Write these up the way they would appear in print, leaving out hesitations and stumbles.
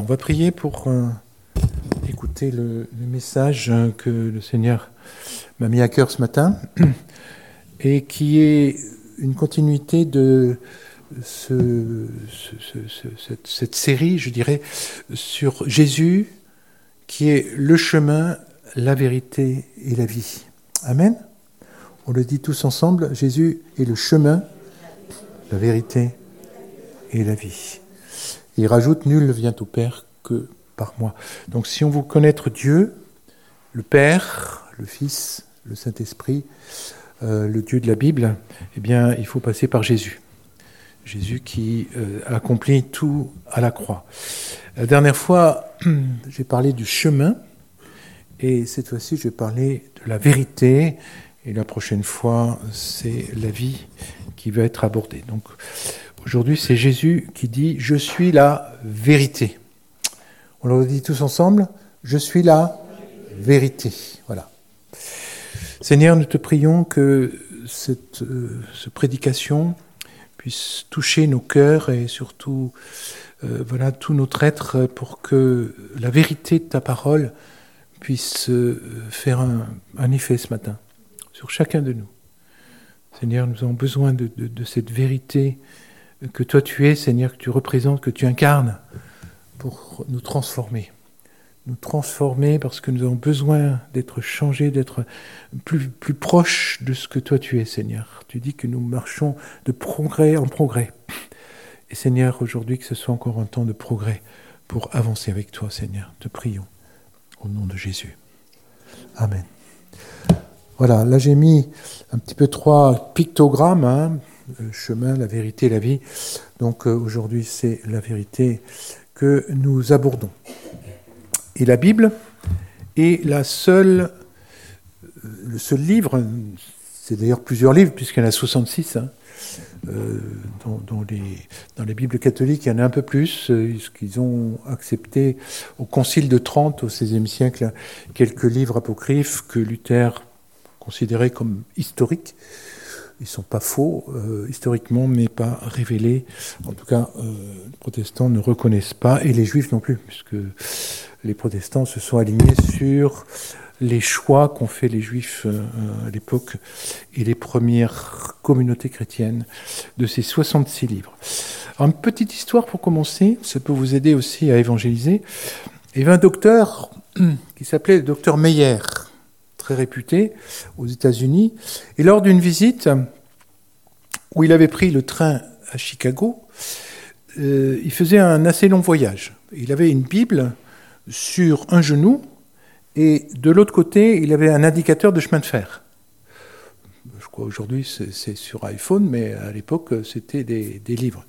va prier pour écouter le message que le Seigneur m'a mis à cœur ce matin et qui est une continuité de cette série, je dirais, sur Jésus qui est le chemin, la vérité et la vie. Amen. On le dit tous ensemble, Jésus est le chemin, la vérité et la vie. Il rajoute, nul ne vient au Père que par moi. Donc si on veut connaître Dieu, le Père, le Fils, le Saint-Esprit, le Dieu de la Bible, eh bien il faut passer par Jésus. Jésus qui accomplit tout à la croix. La dernière fois, j'ai parlé du chemin, et cette fois-ci, je vais parler de la vérité, et la prochaine fois, c'est la vie qui va être abordée. Donc, aujourd'hui, c'est Jésus qui dit « Je suis la vérité ». On le dit tous ensemble « Je suis la vérité ». Voilà. Seigneur, nous te prions que cette prédication puisse toucher nos cœurs et surtout tout notre être pour que la vérité de ta parole puisse faire un effet ce matin sur chacun de nous. Seigneur, nous avons besoin de cette vérité que toi tu es, Seigneur, que tu représentes, que tu incarnes pour nous transformer. Nous transformer parce que nous avons besoin d'être changés, d'être plus proches de ce que toi tu es, Seigneur. Tu dis que nous marchons de progrès en progrès. Et Seigneur, aujourd'hui, que ce soit encore un temps de progrès pour avancer avec toi, Seigneur. Te prions au nom de Jésus. Amen. Voilà, là j'ai mis un petit peu 3 pictogrammes, le chemin, la vérité, la vie. Donc aujourd'hui, c'est la vérité que nous abordons. Et la Bible est le seul livre, c'est d'ailleurs plusieurs livres, puisqu'il y en a 66, dans les Bibles catholiques, il y en a un peu plus, qu'ils ont accepté au Concile de Trente, au XVIe siècle, quelques livres apocryphes que Luther considérait comme historiques. Ils ne sont pas faux, historiquement, mais pas révélés. En tout cas, les protestants ne reconnaissent pas, et les juifs non plus, puisque les protestants se sont alignés sur les choix qu'ont fait les juifs à l'époque et les premières communautés chrétiennes de ces 66 livres. Alors, une petite histoire pour commencer, ça peut vous aider aussi à évangéliser. Il y avait un docteur qui s'appelait le docteur Meyer, très réputé aux États-Unis, et lors d'une visite où il avait pris le train à Chicago, il faisait un assez long voyage. Il avait une Bible sur un genou, et de l'autre côté, il avait un indicateur de chemin de fer. Je crois aujourd'hui c'est sur iPhone, mais à l'époque, c'était des livres.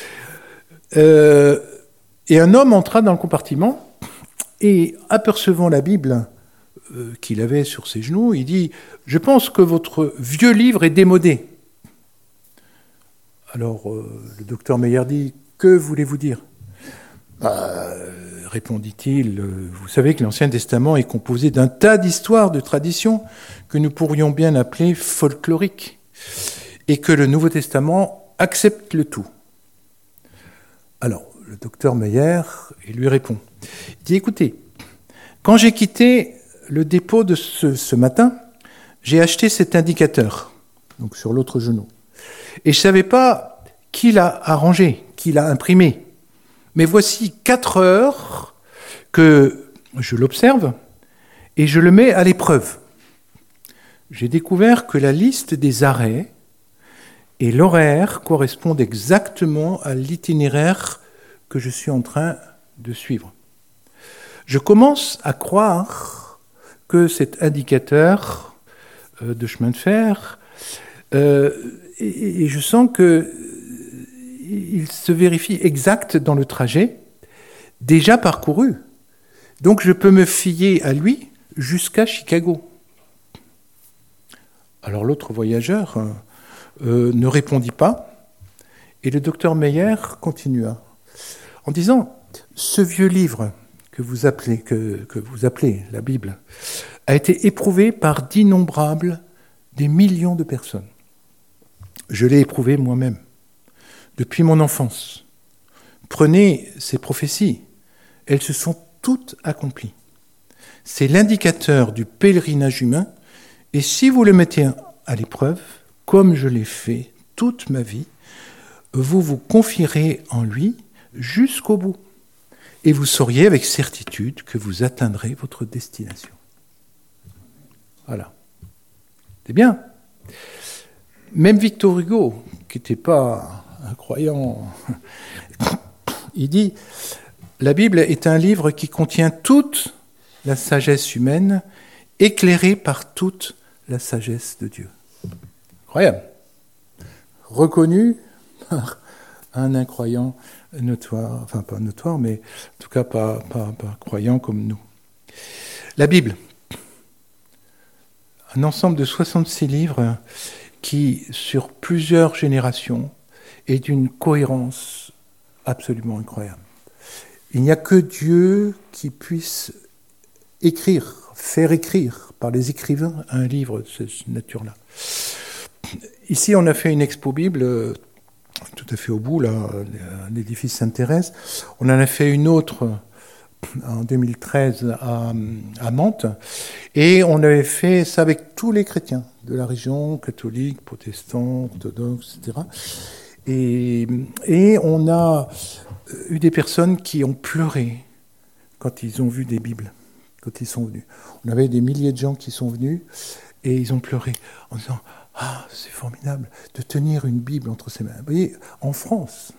Et un homme entra dans le compartiment, et apercevant la Bible qu'il avait sur ses genoux, il dit « Je pense que votre vieux livre est démodé. » Alors, le docteur Meyer dit « Que voulez-vous dire ?» Répondit-il, vous savez que l'Ancien Testament est composé d'un tas d'histoires, de traditions que nous pourrions bien appeler folkloriques, et que le Nouveau Testament accepte le tout. Alors, le docteur Meyer, il lui répond, il dit, écoutez, quand j'ai quitté le dépôt de ce matin, j'ai acheté cet indicateur, donc sur l'autre genou, et je ne savais pas qui l'a arrangé, qui l'a imprimé. Mais voici 4 heures que je l'observe et je le mets à l'épreuve. J'ai découvert que la liste des arrêts et l'horaire correspondent exactement à l'itinéraire que je suis en train de suivre. Je commence à croire que cet indicateur de chemin de fer, et je sens que il se vérifie exact dans le trajet déjà parcouru. Donc je peux me fier à lui jusqu'à Chicago. Alors l'autre voyageur ne répondit pas et le docteur Meyer continua en disant « Ce vieux livre que vous appelez la Bible a été éprouvé par d'innombrables, des millions de personnes. Je l'ai éprouvé moi-même. Depuis mon enfance. Prenez ces prophéties, elles se sont toutes accomplies. C'est l'indicateur du pèlerinage humain, et si vous le mettez à l'épreuve, comme je l'ai fait toute ma vie, vous vous confierez en lui jusqu'au bout, et vous sauriez avec certitude que vous atteindrez votre destination. Voilà. C'est bien. Même Victor Hugo, qui n'était pas un croyant, il dit « La Bible est un livre qui contient toute la sagesse humaine, éclairée par toute la sagesse de Dieu. » Incroyable. Reconnu par un incroyant notoire, enfin pas notoire, mais en tout cas pas croyant comme nous. La Bible, un ensemble de 66 livres qui, sur plusieurs générations, est d'une cohérence absolument incroyable. Il n'y a que Dieu qui puisse faire écrire par les écrivains un livre de cette nature-là. Ici, on a fait une expo Bible, tout à fait au bout, là, l'édifice Sainte-Thérèse. On en a fait une autre en 2013 à Mantes, et on avait fait ça avec tous les chrétiens de la région, catholiques, protestants, orthodoxes, etc. Et on a eu des personnes qui ont pleuré quand ils ont vu des Bibles, quand ils sont venus. On avait des milliers de gens qui sont venus, et ils ont pleuré en disant « Ah, c'est formidable de tenir une Bible entre ses mains. » Vous voyez, en France,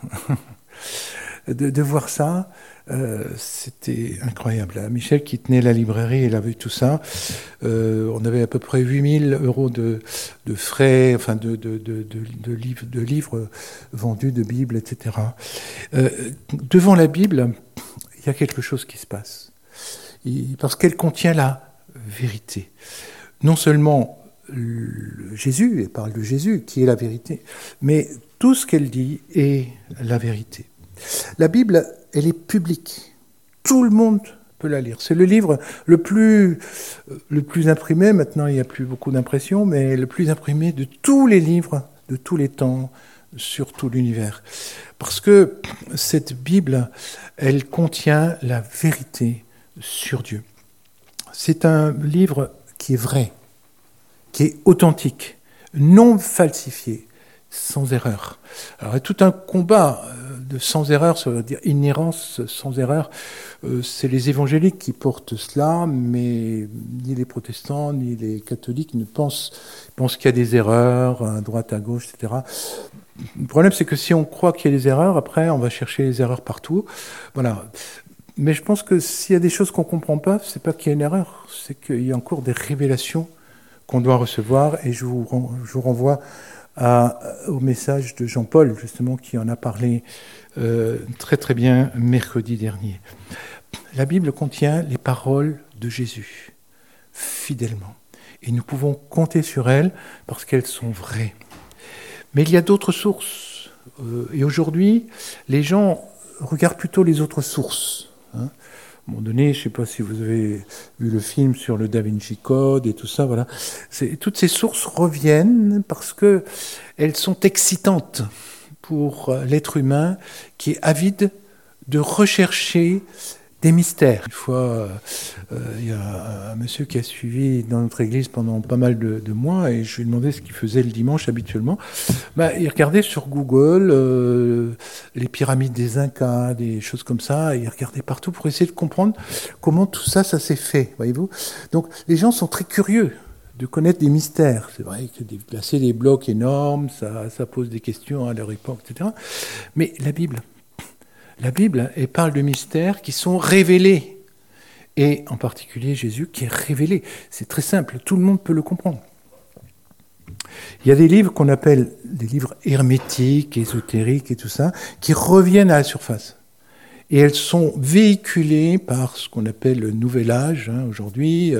de voir ça, c'était incroyable. Michel, qui tenait la librairie, il a vu tout ça. On avait à peu près 8 000 € de frais, enfin de livres vendus, de Bibles, etc. Devant la Bible, il y a quelque chose qui se passe. Parce qu'elle contient la vérité. Non seulement Jésus, elle parle de Jésus, qui est la vérité, mais tout ce qu'elle dit est la vérité. La Bible, elle est publique. Tout le monde peut la lire. C'est le livre le plus imprimé, maintenant il n'y a plus beaucoup d'impressions, mais le plus imprimé de tous les livres, de tous les temps, sur tout l'univers. Parce que cette Bible, elle contient la vérité sur Dieu. C'est un livre qui est vrai, qui est authentique, non falsifié, sans erreur. Alors, il y a tout un combat de sans erreur, ça veut dire inhérence sans erreur. C'est les évangéliques qui portent cela, mais ni les protestants, ni les catholiques ne pensent qu'il y a des erreurs, à droite, à gauche, etc. Le problème, c'est que si on croit qu'il y a des erreurs, après, on va chercher les erreurs partout. Voilà. Mais je pense que s'il y a des choses qu'on ne comprend pas, c'est pas qu'il y a une erreur, c'est qu'il y a encore des révélations qu'on doit recevoir, et je vous renvoie au message de Jean-Paul, justement, qui en a parlé très très bien mercredi dernier. La Bible contient les paroles de Jésus, fidèlement. Et nous pouvons compter sur elles parce qu'elles sont vraies. Mais il y a d'autres sources. Et aujourd'hui, les gens regardent plutôt les autres sources. À un moment donné, je ne sais pas si vous avez vu le film sur le Da Vinci Code et tout ça, voilà. Toutes ces sources reviennent parce qu'elles sont excitantes pour l'être humain qui est avide de rechercher des mystères. Une fois, il y a un monsieur qui a suivi dans notre église pendant pas mal de mois, et je lui ai demandé ce qu'il faisait le dimanche habituellement. Il regardait sur Google les pyramides des Incas, des choses comme ça, et il regardait partout pour essayer de comprendre comment tout ça s'est fait, voyez-vous. Donc les gens sont très curieux de connaître des mystères. C'est vrai que déplacer des blocs énormes, ça pose des questions à leur époque, etc. Mais la Bible, elle parle de mystères qui sont révélés. Et en particulier Jésus qui est révélé. C'est très simple, tout le monde peut le comprendre. Il y a des livres qu'on appelle des livres hermétiques, ésotériques et tout ça, qui reviennent à la surface. Et elles sont véhiculées par ce qu'on appelle le Nouvel Âge, aujourd'hui,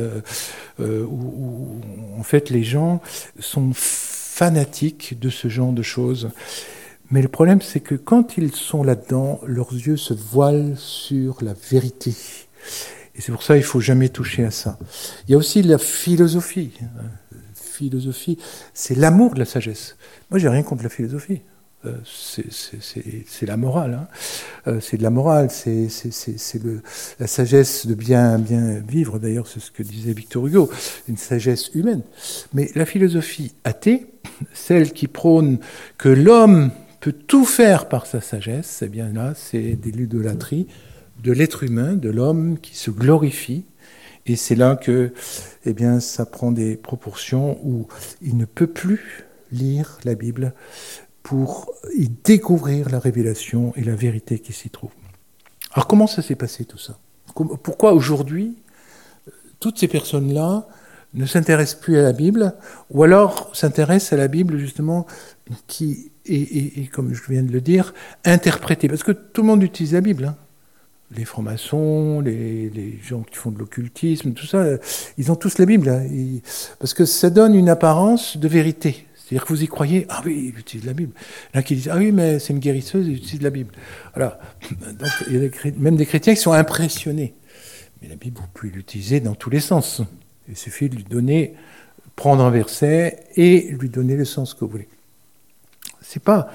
où en fait les gens sont fanatiques de ce genre de choses. Mais le problème, c'est que quand ils sont là-dedans, leurs yeux se voilent sur la vérité. Et c'est pour ça qu'il ne faut jamais toucher à ça. Il y a aussi la philosophie. Philosophie, c'est l'amour de la sagesse. Moi, j'ai rien contre la philosophie. c'est la morale. Hein. C'est de la morale, c'est la sagesse de bien vivre. D'ailleurs, c'est ce que disait Victor Hugo, une sagesse humaine. Mais la philosophie athée, celle qui prône que l'homme peut tout faire par sa sagesse, eh bien là, c'est des l'idolâtrie de l'être humain, de l'homme qui se glorifie. Et c'est là que eh bien, ça prend des proportions où il ne peut plus lire la Bible pour y découvrir la révélation et la vérité qui s'y trouve. Alors comment ça s'est passé tout ça ? Pourquoi aujourd'hui, toutes ces personnes-là ne s'intéressent plus à la Bible, ou alors s'intéressent à la Bible justement qui est, comme je viens de le dire, interprétée ? Parce que tout le monde utilise la Bible, hein. Les francs-maçons, les gens qui font de l'occultisme, tout ça, ils ont tous la Bible, hein. Parce que ça donne une apparence de vérité. C'est-à-dire que vous y croyez, ah oui, il utilise la Bible. Il y en a qui disent, ah oui, mais c'est une guérisseuse, il utilise la Bible. Voilà. Donc, il y a même des chrétiens qui sont impressionnés. Mais la Bible, vous pouvez l'utiliser dans tous les sens. Il suffit de lui donner, prendre un verset et lui donner le sens que vous voulez. C'est pas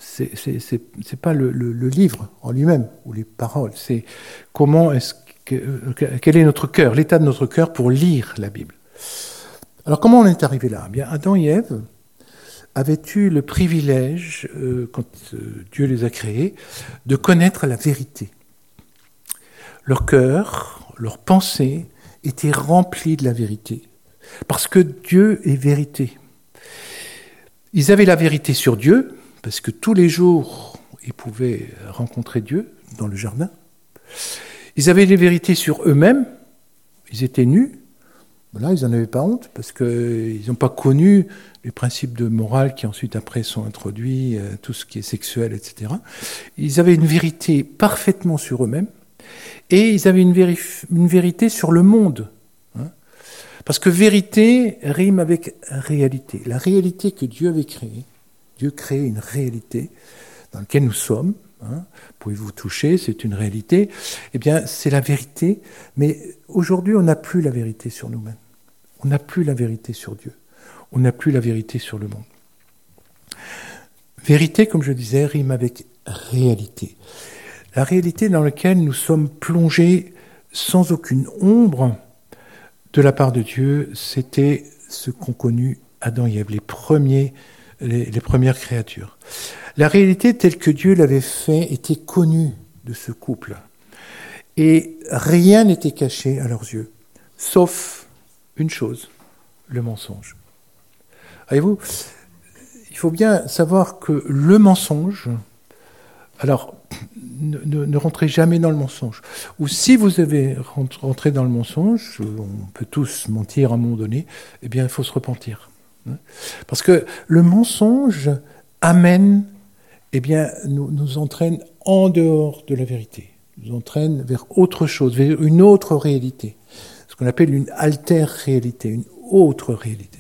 le livre en lui-même, ou les paroles. C'est quel est notre cœur, l'état de notre cœur pour lire la Bible. Alors, comment on est arrivé là ? Eh bien, Adam et Ève avaient eu le privilège, quand Dieu les a créés, de connaître la vérité. Leur cœur, leur pensée étaient remplis de la vérité. Parce que Dieu est vérité. Ils avaient la vérité sur Dieu, parce que tous les jours, ils pouvaient rencontrer Dieu dans le jardin. Ils avaient les vérités sur eux-mêmes, ils étaient nus. Voilà, ils n'en avaient pas honte, parce qu'ils n'ont pas connu les principes de morale qui ensuite après sont introduits, tout ce qui est sexuel, etc. Ils avaient une vérité parfaitement sur eux-mêmes, et ils avaient une vérité sur le monde. Hein, parce que vérité rime avec réalité. La réalité que Dieu avait créée, Dieu crée une réalité dans laquelle nous sommes. Hein, pouvez-vous toucher, c'est une réalité. Eh bien, c'est la vérité, mais aujourd'hui, on n'a plus la vérité sur nous-mêmes. On n'a plus la vérité sur Dieu. On n'a plus la vérité sur le monde. Vérité, comme je disais, rime avec réalité. La réalité dans laquelle nous sommes plongés sans aucune ombre de la part de Dieu, c'était ce qu'ont connu Adam et Ève, les premières créatures. La réalité telle que Dieu l'avait fait était connue de ce couple. Et rien n'était caché à leurs yeux, sauf une chose, le mensonge. Voyez-vous, il faut bien savoir que le mensonge, alors ne rentrez jamais dans le mensonge. Ou si vous avez rentré dans le mensonge, on peut tous mentir à un moment donné, eh bien il faut se repentir. Parce que le mensonge amène, eh bien, nous entraîne en dehors de la vérité, nous entraîne vers autre chose, vers une autre réalité, ce qu'on appelle une alter-réalité, une autre réalité.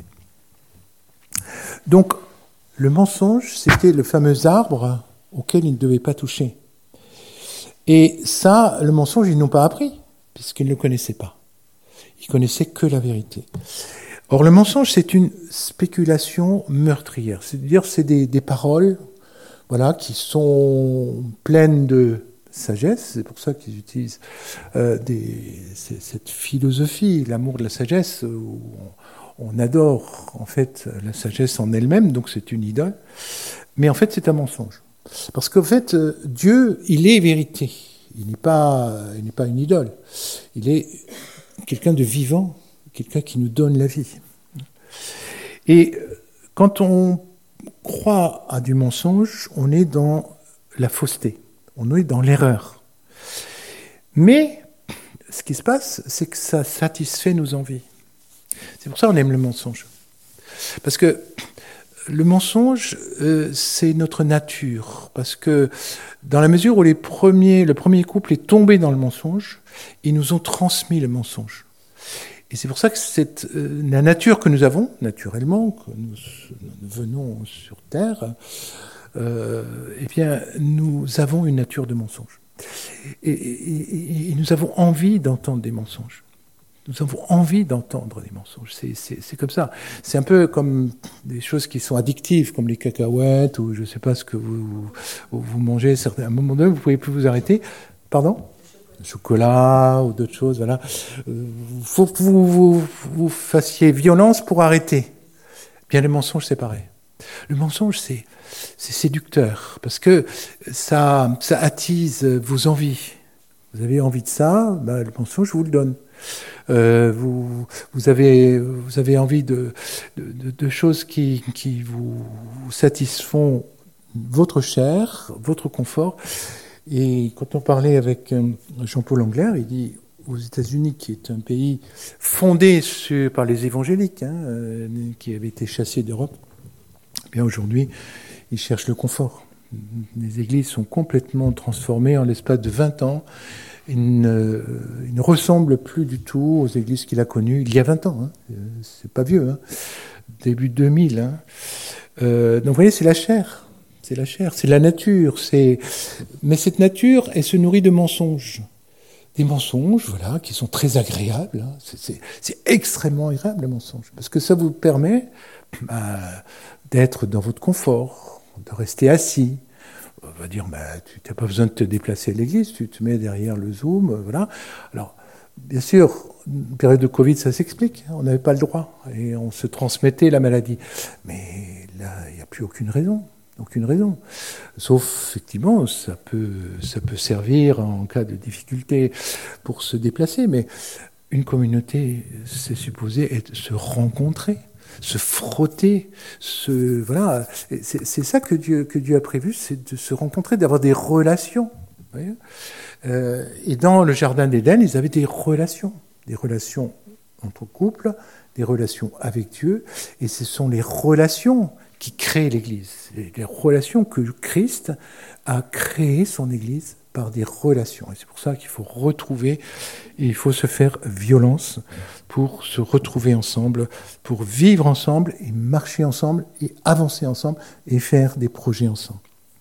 Donc, le mensonge, c'était le fameux arbre auquel ils ne devaient pas toucher. Et ça, le mensonge, ils n'ont pas appris, puisqu'ils ne le connaissaient pas. Ils connaissaient que la vérité. Or, le mensonge, c'est une spéculation meurtrière. C'est-à-dire, c'est des paroles, voilà, qui sont pleines de sagesse. C'est pour ça qu'ils utilisent cette philosophie, l'amour de la sagesse, où on adore, en fait, la sagesse en elle-même, donc c'est une idole. Mais en fait, c'est un mensonge. Parce qu'en fait, Dieu, il est vérité. Il n'est pas une idole. Il est quelqu'un de vivant, quelqu'un qui nous donne la vie. Et quand on croit à du mensonge, on est dans la fausseté, on est dans l'erreur. Mais ce qui se passe, c'est que ça satisfait nos envies. C'est pour ça qu'on aime le mensonge. Parce que le mensonge, c'est notre nature. Parce que dans la mesure où le premier couple est tombé dans le mensonge, ils nous ont transmis le mensonge. Et c'est pour ça que la nature que nous avons, naturellement, que nous venons sur Terre, eh bien, nous avons une nature de mensonge. Et nous avons envie d'entendre des mensonges. Nous avons envie d'entendre des mensonges. C'est comme ça. C'est un peu comme des choses qui sont addictives, comme les cacahuètes, ou je ne sais pas ce que vous mangez. À un moment donné, vous ne pouvez plus vous arrêter. Pardon ? Le chocolat ou d'autres choses, voilà. Il faut que vous fassiez violence pour arrêter. Bien, les mensonges, c'est pareil. Le mensonge, c'est séducteur, parce que ça attise vos envies. Vous avez envie de ça, ben, le mensonge, je vous le donne. Vous avez envie de choses qui vous satisfont votre chair, votre confort. Et quand on parlait avec Jean-Paul Angler, il dit aux États-Unis, qui est un pays fondé par les évangéliques, qui avait été chassés d'Europe, eh bien aujourd'hui, ils cherchent le confort. Les églises sont complètement transformées en l'espace de 20 ans. Il ne ressemble plus du tout aux églises qu'il a connues il y a 20 ans. C'est pas vieux, début 2000. Donc vous voyez, c'est la chair, c'est la nature. Mais cette nature, elle se nourrit de mensonges. Des mensonges, voilà, qui sont très agréables. C'est extrêmement agréable, le mensonge, parce que ça vous permet d'être dans votre confort, de rester assis. On va dire, tu n'as pas besoin de te déplacer à l'église, tu te mets derrière le Zoom, voilà. Alors, bien sûr, une période de Covid, ça s'explique, on n'avait pas le droit, et on se transmettait la maladie. Mais là, il n'y a plus aucune raison. Sauf, effectivement, ça peut servir en cas de difficulté pour se déplacer, mais une communauté, c'est supposé se rencontrer, se frotter, voilà. C'est ça que Dieu a prévu, c'est de se rencontrer, d'avoir des relations. Vous voyez, et dans le jardin d'Éden, ils avaient des relations entre couples, des relations avec Dieu, et ce sont les relations qui créent l'Église, les relations que Christ a créé son Église par des relations. Et c'est pour ça qu'il faut retrouver, et il faut se faire violence pour se retrouver ensemble, pour vivre ensemble, et marcher ensemble, et avancer ensemble, et faire des projets ensemble.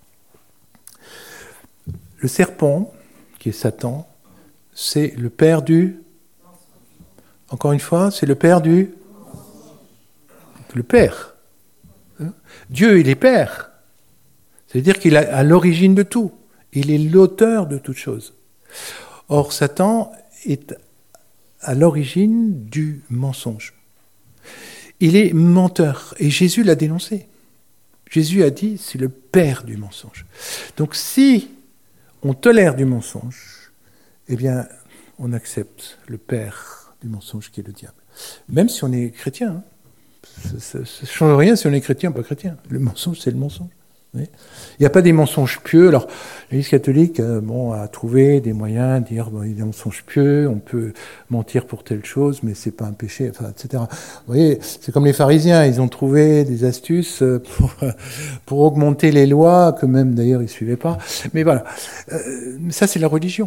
Le serpent, qui est Satan, c'est le père du... Encore une fois, c'est le père du... Le père. Dieu, il est père. C'est-à-dire qu'il est à l'origine de tout. Il est l'auteur de toutes choses. Or, Satan est à l'origine du mensonge. Il est menteur. Et Jésus l'a dénoncé. Jésus a dit, c'est le père du mensonge. Donc, si on tolère du mensonge, eh bien, on accepte le père du mensonge qui est le diable. Même si on est chrétien. Ça ne change rien si on est chrétien ou pas chrétien. Le mensonge, c'est le mensonge. Il n'y a pas des mensonges pieux. Alors, l'Église catholique a trouvé des moyens de dire il y a des mensonges pieux, on peut mentir pour telle chose, mais c'est pas un péché, etc. Vous voyez, c'est comme les pharisiens, ils ont trouvé des astuces pour augmenter les lois, que même d'ailleurs ils ne suivaient pas. Mais voilà, ça c'est la religion.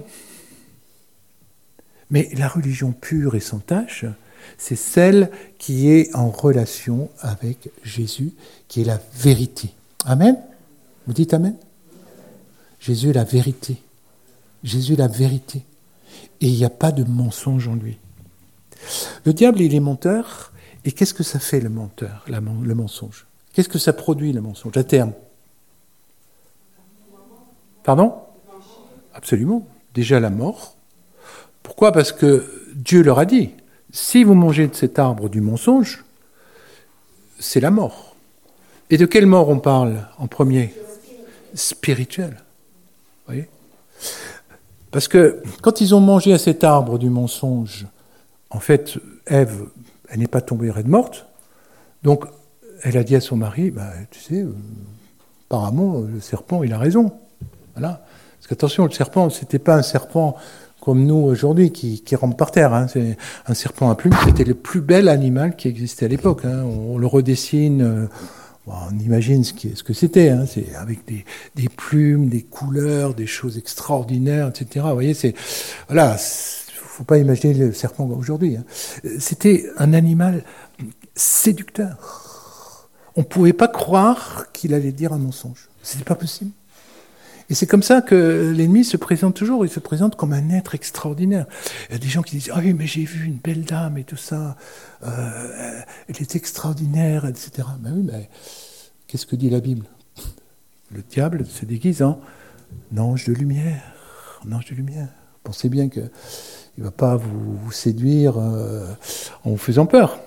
Mais la religion pure et sans tache, c'est celle qui est en relation avec Jésus, qui est la vérité. Amen ? Vous dites Amen ? Jésus est la vérité. Jésus est la vérité. Et il n'y a pas de mensonge en lui. Le diable, il est menteur. Et qu'est-ce que ça fait, le menteur, le mensonge ? Qu'est-ce que ça produit, le mensonge, à terme ? Pardon ? Absolument. Déjà la mort. Pourquoi ? Parce que Dieu leur a dit, si vous mangez de cet arbre du mensonge, c'est la mort. Et de quelle mort on parle en premier ? Spirituelle. Vous voyez ? Parce que quand ils ont mangé à cet arbre du mensonge, en fait, Ève, elle n'est pas tombée raide morte. Donc, elle a dit à son mari, tu sais, apparemment, le serpent, il a raison. Voilà. Parce qu'attention, le serpent, c'était pas un serpent comme nous aujourd'hui, qui rampe par terre. C'est un serpent à plumes, c'était le plus bel animal qui existait à l'époque. On le redessine... on imagine ce que c'était, c'est avec des plumes, des couleurs, des choses extraordinaires, etc. Vous voyez, faut pas imaginer le serpent aujourd'hui. C'était un animal séducteur. On pouvait pas croire qu'il allait dire un mensonge. C'était pas possible. Et c'est comme ça que l'ennemi se présente toujours, il se présente comme un être extraordinaire. Il y a des gens qui disent « Ah oui, mais j'ai vu une belle dame et tout ça, elle est extraordinaire, etc. » Ben oui, mais qu'est-ce que dit la Bible? Le diable se déguise en ange de lumière, en ange de lumière. Pensez bien qu'il ne va pas vous séduire en vous faisant peur.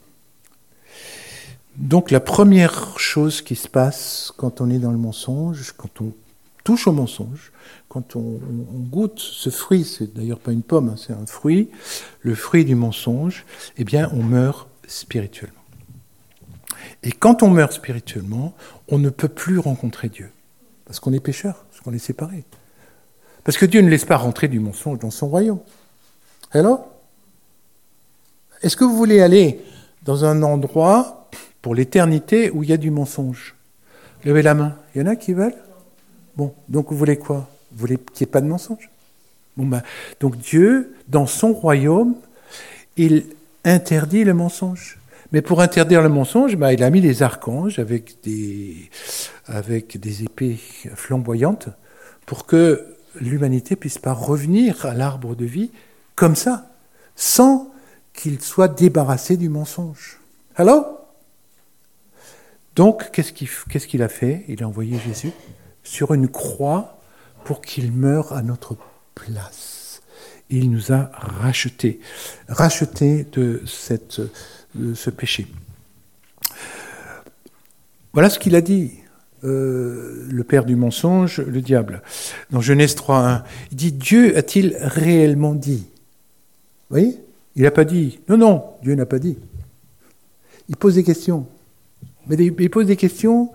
Donc la première chose qui se passe quand on est dans le mensonge, quand on touche au mensonge, quand on goûte ce fruit, c'est d'ailleurs pas une pomme, hein, c'est un fruit, le fruit du mensonge, eh bien on meurt spirituellement. Et quand on meurt spirituellement, on ne peut plus rencontrer Dieu, parce qu'on est pécheur, parce qu'on est séparé. Parce que Dieu ne laisse pas rentrer du mensonge dans son royaume. Alors, est-ce que vous voulez aller dans un endroit pour l'éternité où il y a du mensonge? Levez la main. Il y en a qui veulent? Bon, donc vous voulez quoi? Vous voulez qu'il n'y ait pas de mensonge? Bon, donc Dieu, dans son royaume, il interdit le mensonge. Mais pour interdire le mensonge, il a mis des archanges avec des épées flamboyantes pour que l'humanité ne puisse pas revenir à l'arbre de vie comme ça, sans qu'il soit débarrassé du mensonge. Alors, donc, qu'est-ce qu'il a fait? Il a envoyé Jésus sur une croix pour qu'il meure à notre place. Il nous a rachetés de ce péché. Voilà ce qu'il a dit, le père du mensonge, le diable. Dans Genèse 3:1, il dit « Dieu a-t-il réellement dit ?» Vous voyez? Il n'a pas dit « Non, Dieu n'a pas dit. » Il pose des questions. Mais il pose des questions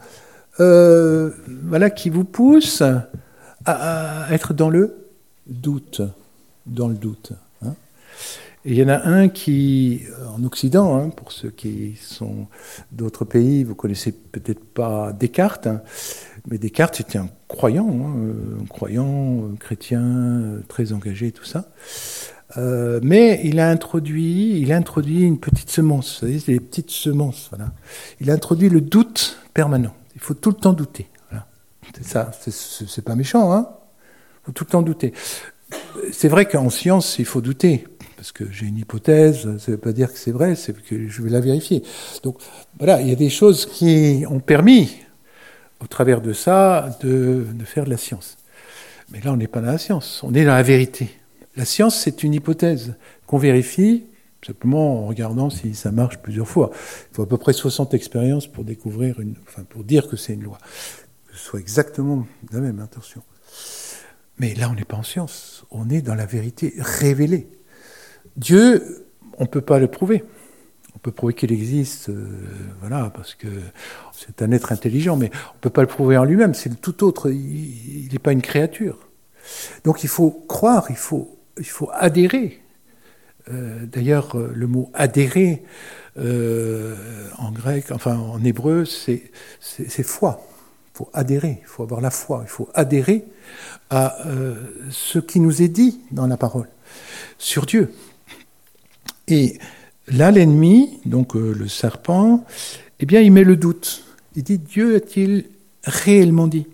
qui vous poussent à être dans le doute. Hein. Et il y en a un qui, en Occident, pour ceux qui sont d'autres pays, vous connaissez peut-être pas Descartes, mais Descartes c'était un croyant chrétien, très engagé, tout ça. Mais il a introduit une petite semence, vous savez, c'est des petites semences, voilà. Il a introduit le doute permanent. Il faut tout le temps douter. Voilà. C'est ça, c'est pas méchant, hein. Il faut tout le temps douter. C'est vrai qu'en science, il faut douter, parce que j'ai une hypothèse, ça ne veut pas dire que c'est vrai, c'est que je vais la vérifier. Donc voilà, il y a des choses qui ont permis, au travers de ça, de faire de la science. Mais là, on n'est pas dans la science, on est dans la vérité. La science, c'est une hypothèse qu'on vérifie simplement en regardant si ça marche plusieurs fois. Il faut à peu près 60 expériences pour pour dire que c'est une loi. Que ce soit exactement la même, attention. Mais là, on n'est pas en science. On est dans la vérité révélée. Dieu, on ne peut pas le prouver. On peut prouver qu'il existe, parce que c'est un être intelligent, mais on ne peut pas le prouver en lui-même. C'est le tout autre. Il n'est pas une créature. Donc il faut croire, il faut adhérer. D'ailleurs, le mot adhérer en grec, en hébreu, c'est foi. Il faut adhérer, il faut avoir la foi, il faut adhérer à ce qui nous est dit dans la parole sur Dieu. Et là, l'ennemi, donc le serpent, il met le doute. Il dit, Dieu a-t-il réellement dit?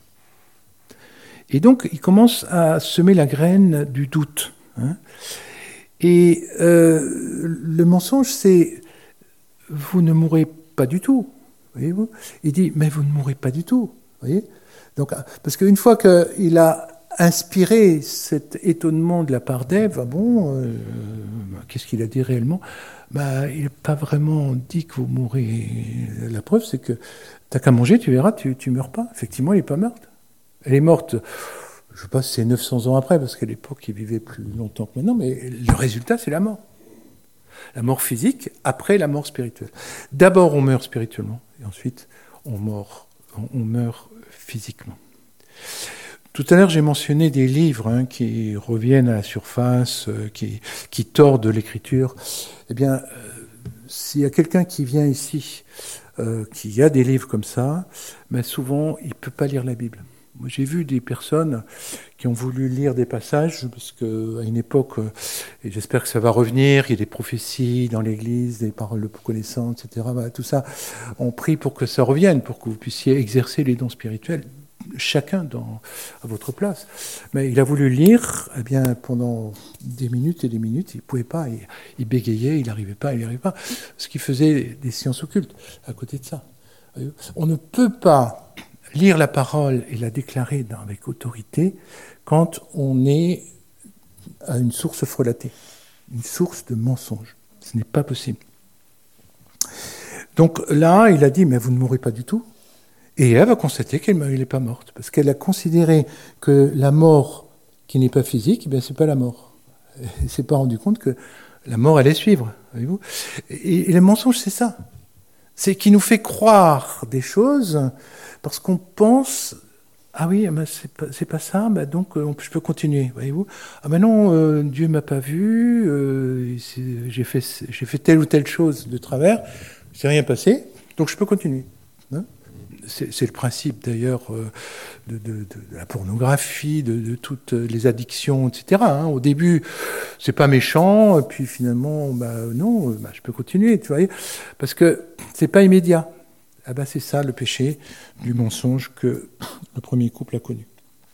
Et donc, il commence à semer la graine du doute. Hein. Et le mensonge, c'est « vous ne mourrez pas du tout ». Voyez-vous? Il dit « mais vous ne mourrez pas du tout ». Voyez? Donc, parce qu'une fois qu'il a inspiré cet étonnement de la part d'Ève, qu'est-ce qu'il a dit réellement? Il n'a pas vraiment dit que vous mourrez. La preuve, c'est que tu n'as qu'à manger, tu verras, tu ne meurs pas. Effectivement, elle n'est pas morte. Elle est morte, je ne sais pas si c'est 900 ans après, parce qu'à l'époque, il vivait plus longtemps que maintenant, mais le résultat, c'est la mort. La mort physique, après la mort spirituelle. D'abord, on meurt spirituellement, et ensuite, on meurt physiquement. Tout à l'heure, j'ai mentionné des livres qui reviennent à la surface, qui tordent l'écriture. Eh bien, s'il y a quelqu'un qui vient ici, qui a des livres comme ça, mais souvent, il ne peut pas lire la Bible. Moi, j'ai vu des personnes qui ont voulu lire des passages, parce qu'à une époque, et j'espère que ça va revenir, il y a des prophéties dans l'Église, des paroles de connaissance, etc. Tout ça, on prie pour que ça revienne, pour que vous puissiez exercer les dons spirituels. chacun à votre place. Mais il a voulu lire, eh bien, pendant des minutes et des minutes, il ne pouvait pas, il bégayait, il n'arrivait pas, ce qui faisait des sciences occultes à côté de ça. On ne peut pas lire la parole et la déclarer avec autorité quand on est à une source frelatée, une source de mensonge. Ce n'est pas possible. Donc là, il a dit, mais vous ne mourrez pas du tout. Et Ève a constaté qu'elle n'est pas morte, parce qu'elle a considéré que la mort qui n'est pas physique, ce n'est pas la mort. Elle ne s'est pas rendu compte que la mort allait suivre, voyez-vous. Et le mensonge, c'est ça. C'est qu'il nous fait croire des choses parce qu'on pense, ah oui, c'est pas ça, donc je peux continuer, voyez-vous. Ah ben non, Dieu m'a pas vu, j'ai fait telle ou telle chose de travers, il s'est rien passé, donc je peux continuer. Hein, c'est le principe d'ailleurs de la pornographie, de toutes les addictions, etc. Hein. Au début, c'est pas méchant, et puis finalement, non, je peux continuer, tu vois, parce que c'est pas immédiat. C'est ça le péché du mensonge que le premier couple a connu.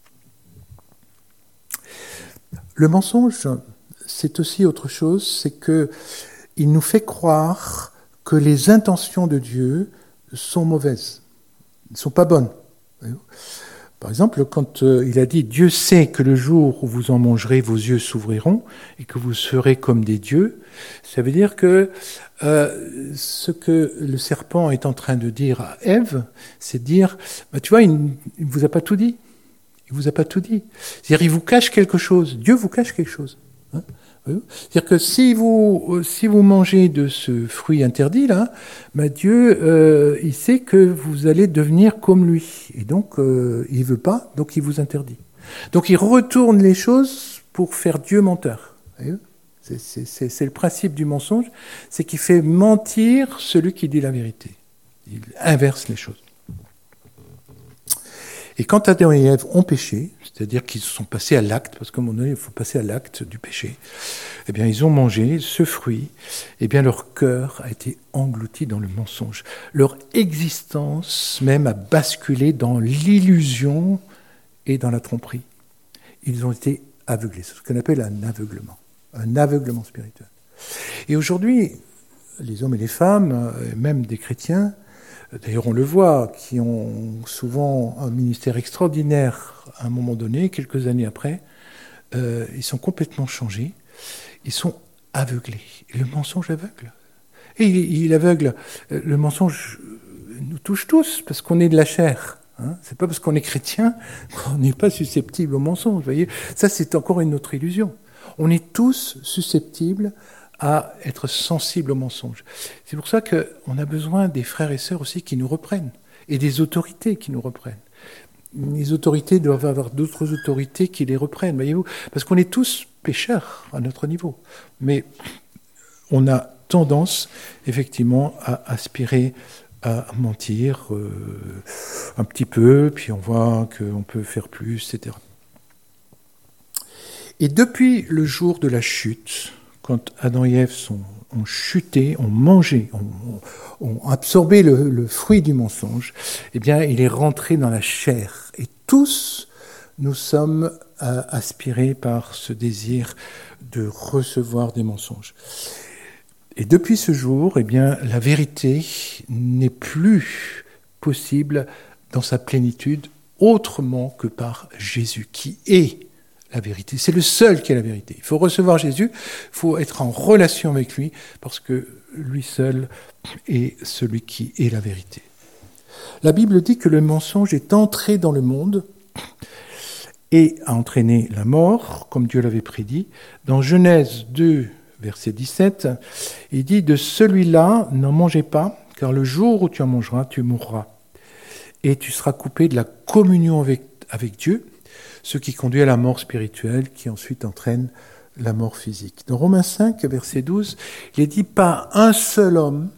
Le mensonge, c'est aussi autre chose, c'est que il nous fait croire que les intentions de Dieu sont mauvaises, ne sont pas bonnes. Par exemple, quand il a dit « Dieu sait que le jour où vous en mangerez, vos yeux s'ouvriront et que vous serez comme des dieux », ça veut dire que ce que le serpent est en train de dire à Ève, c'est de dire tu vois, il ne vous a pas tout dit. Il vous a pas tout dit. C'est-à-dire, il vous cache quelque chose. Dieu vous cache quelque chose. Hein. C'est-à-dire que si vous mangez de ce fruit interdit, là, Dieu, il sait que vous allez devenir comme lui. Et donc, il veut pas, donc il vous interdit. Donc, il retourne les choses pour faire Dieu menteur. C'est le principe du mensonge, c'est qu'il fait mentir celui qui dit la vérité. Il inverse les choses. Et quand Adam et Ève ont péché, c'est-à-dire qu'ils sont passés à l'acte, parce qu'à un moment donné, il faut passer à l'acte du péché, eh bien, ils ont mangé ce fruit, eh bien, leur cœur a été englouti dans le mensonge. Leur existence même a basculé dans l'illusion et dans la tromperie. Ils ont été aveuglés. C'est ce qu'on appelle un aveuglement spirituel. Et aujourd'hui, les hommes et les femmes, même des chrétiens, d'ailleurs on le voit, qui ont souvent un ministère extraordinaire à un moment donné, quelques années après, ils sont complètement changés, ils sont aveuglés. Et le mensonge aveugle. Et il aveugle. Le mensonge nous touche tous, parce qu'on est de la chair. Hein. C'est pas parce qu'on est chrétien qu'on n'est pas susceptible au mensonge. Vous voyez, ça c'est encore une autre illusion. On est tous susceptibles à être sensibles au mensonge. C'est pour ça qu'on a besoin des frères et sœurs aussi qui nous reprennent, et des autorités qui nous reprennent. Les autorités doivent avoir d'autres autorités qui les reprennent, voyez-vous, parce qu'on est tous pécheurs à notre niveau. Mais on a tendance, effectivement, à aspirer à mentir un petit peu, puis on voit qu'on peut faire plus, etc. Et depuis le jour de la chute, quand Adam et Ève ont chuté, ont mangé, ont absorbé le fruit du mensonge, eh bien, il est rentré dans la chair. Et tous, nous sommes aspirés par ce désir de recevoir des mensonges. Et depuis ce jour, eh bien, la vérité n'est plus possible dans sa plénitude autrement que par Jésus, qui est la vérité. C'est le seul qui est la vérité. Il faut recevoir Jésus, il faut être en relation avec lui, parce que lui seul est celui qui est la vérité. La Bible dit que le mensonge est entré dans le monde et a entraîné la mort, comme Dieu l'avait prédit. Dans Genèse 2, verset 17, il dit « De celui-là, n'en mangez pas, car le jour où tu en mangeras, tu mourras. Et tu seras coupé de la communion avec Dieu, ce qui conduit à la mort spirituelle, qui ensuite entraîne la mort physique. » Dans Romains 5, verset 12, il est dit « Par un seul homme,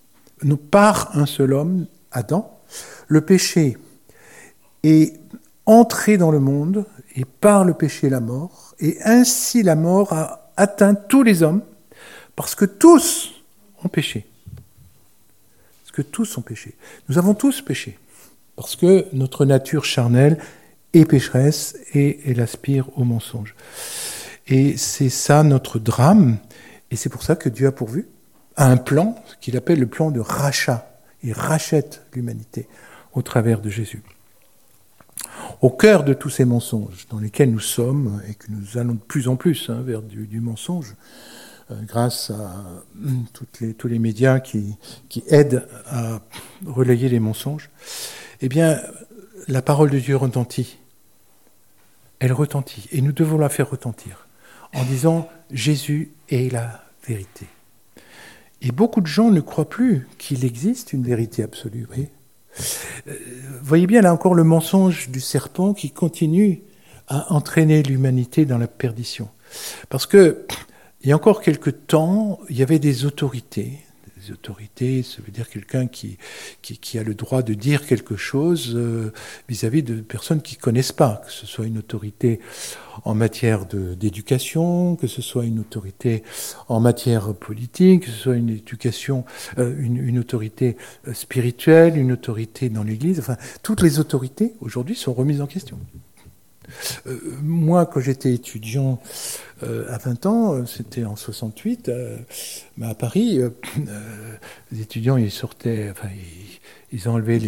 Adam, le péché est entré dans le monde, et par le péché la mort, et ainsi la mort a atteint tous les hommes, parce que tous ont péché. Parce que tous ont péché. Nous avons tous péché. Parce que notre nature charnelle est pécheresse et elle aspire au mensonge. Et c'est ça notre drame. Et c'est pour ça que Dieu a pourvu à un plan qu'il appelle le plan de rachat. Il rachète l'humanité au travers de Jésus. Au cœur de tous ces mensonges dans lesquels nous sommes et que nous allons de plus en plus vers du mensonge, grâce à tous les médias qui aident à relayer les mensonges, eh bien, la parole de Dieu retentit. Elle retentit. Et nous devons la faire retentir en disant « Jésus est la vérité ». Et beaucoup de gens ne croient plus qu'il existe une vérité absolue. Vous voyez bien là encore le mensonge du serpent qui continue à entraîner l'humanité dans la perdition. Parce que il y a encore quelque temps, il y avait des autorités. Des autorités, ça veut dire quelqu'un qui a le droit de dire quelque chose vis-à-vis de personnes qui ne connaissent pas, que ce soit une autorité en matière d'éducation, que ce soit une autorité en matière politique, que ce soit une autorité spirituelle, une autorité dans l'Église. Enfin, toutes les autorités aujourd'hui sont remises en question. Moi, quand j'étais étudiant à 20 ans, c'était en 68, à Paris, les étudiants, ils sortaient, enfin, ils enlevaient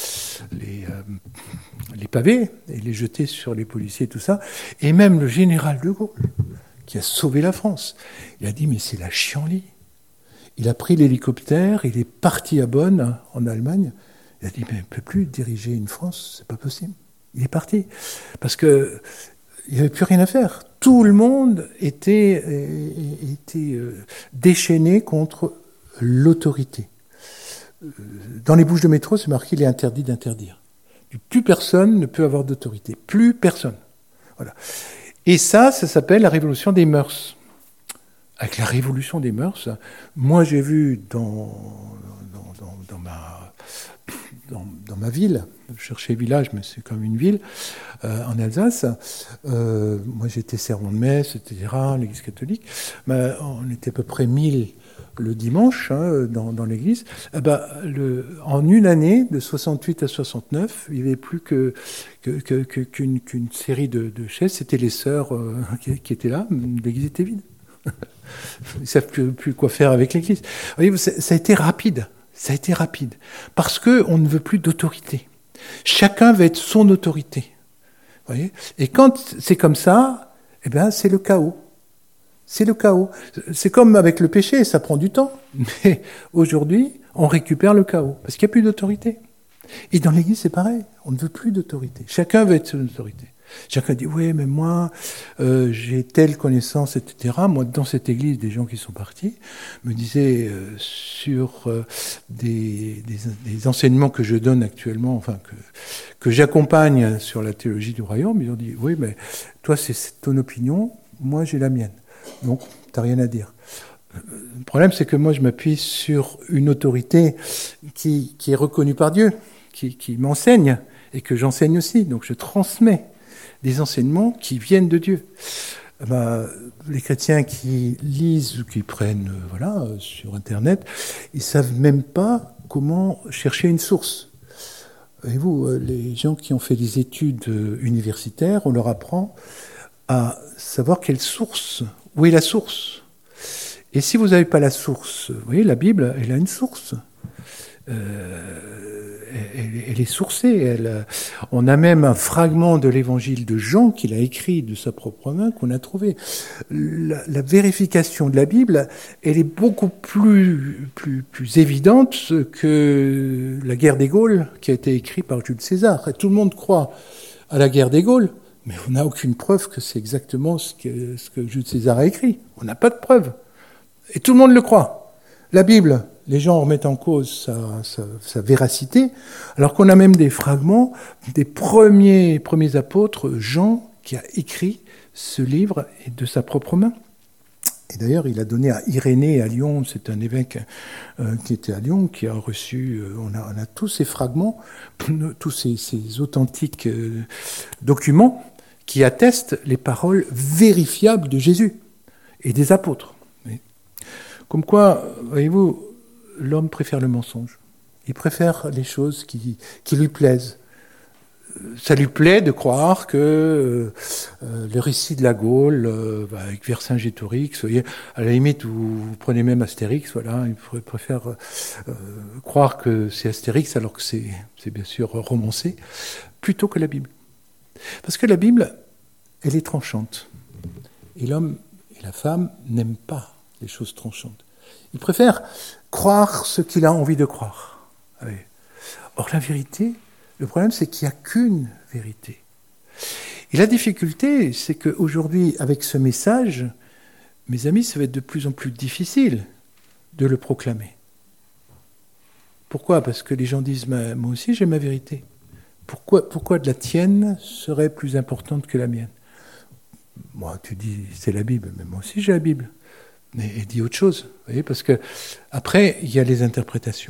les pavés et les jetaient sur les policiers et tout ça. Et même le général de Gaulle, qui a sauvé la France, il a dit, mais c'est la chienlit. Il a pris l'hélicoptère, il est parti à Bonn, en Allemagne. Il a dit, mais on ne peut plus diriger une France, c'est pas possible. Il est parti, parce qu'il n'y avait plus rien à faire. Tout le monde était déchaîné contre l'autorité. Dans les bouches de métro, c'est marqué « il est interdit d'interdire ». Plus personne ne peut avoir d'autorité. Plus personne. Voilà. Et ça s'appelle la révolution des mœurs. Avec la révolution des mœurs, moi j'ai vu dans ma ville, je cherchais village, mais c'est comme une ville, en Alsace. Moi, j'étais servant de messe, etc., l'église catholique. Mais on était à peu près 1000 le dimanche dans l'église. En une année, de 68 à 69, il n'y avait plus qu'une série de chaises. C'était les sœurs qui étaient là. L'église était vide. Ils ne savent plus quoi faire avec l'église. Vous voyez, ça a été rapide. Ça a été rapide. Parce qu'on ne veut plus d'autorité. Chacun veut être son autorité. Vous voyez ? Et quand c'est comme ça, eh bien, c'est le chaos. C'est le chaos. C'est comme avec le péché, ça prend du temps. Mais aujourd'hui, on récupère le chaos. Parce qu'il n'y a plus d'autorité. Et dans l'Église, c'est pareil. On ne veut plus d'autorité. Chacun veut être son autorité. Chacun dit, oui, mais moi, j'ai telle connaissance, etc. Moi, dans cette église, des gens qui sont partis me disaient sur des enseignements que je donne actuellement, enfin, que j'accompagne sur la théologie du royaume, ils ont dit, oui, mais toi, c'est ton opinion, moi, j'ai la mienne. Donc, tu n'as rien à dire. Le problème, c'est que moi, je m'appuie sur une autorité qui est reconnue par Dieu, qui m'enseigne et que j'enseigne aussi. Donc, je transmets des enseignements qui viennent de Dieu. Les chrétiens qui lisent ou qui prennent sur Internet, ils ne savent même pas comment chercher une source. Voyez-vous, les gens qui ont fait des études universitaires, on leur apprend à savoir quelle source, où est la source. Et si vous n'avez pas la source, vous voyez, la Bible, elle a une source. Elle est sourcée. On a même un fragment de l'évangile de Jean qu'il a écrit de sa propre main qu'on a trouvé. La vérification de la Bible, elle est beaucoup plus évidente que la guerre des Gaules qui a été écrite par Jules César. Et tout le monde croit à la guerre des Gaules, mais on n'a aucune preuve que c'est exactement ce que Jules César a écrit. On n'a pas de preuve. Et tout le monde le croit. La Bible, les gens remettent en cause sa véracité, alors qu'on a même des fragments des premiers apôtres, Jean, qui a écrit ce livre de sa propre main. Et d'ailleurs, il a donné à Irénée à Lyon, c'est un évêque qui était à Lyon, qui a reçu, on a tous ces fragments, tous ces authentiques documents qui attestent les paroles vérifiables de Jésus et des apôtres. Comme quoi, voyez-vous, l'homme préfère le mensonge. Il préfère les choses qui lui plaisent. Ça lui plaît de croire que le récit de la Gaule, avec Vercingétorix, vous voyez, à la limite, vous prenez même Astérix, voilà, il préfère croire que c'est Astérix alors que c'est bien sûr romancé, plutôt que la Bible. Parce que la Bible, elle est tranchante. Et l'homme et la femme n'aiment pas les choses tranchantes. Il préfère croire ce qu'il a envie de croire. Oui. Or, la vérité, le problème, c'est qu'il n'y a qu'une vérité. Et la difficulté, c'est qu'aujourd'hui, avec ce message, mes amis, ça va être de plus en plus difficile de le proclamer. Pourquoi ? Parce que les gens disent, moi aussi j'ai ma vérité. Pourquoi de la tienne serait plus importante que la mienne ? Moi, tu dis, c'est la Bible, mais moi aussi j'ai la Bible. Mais dis autre chose, vous voyez, parce que après, il y a les interprétations.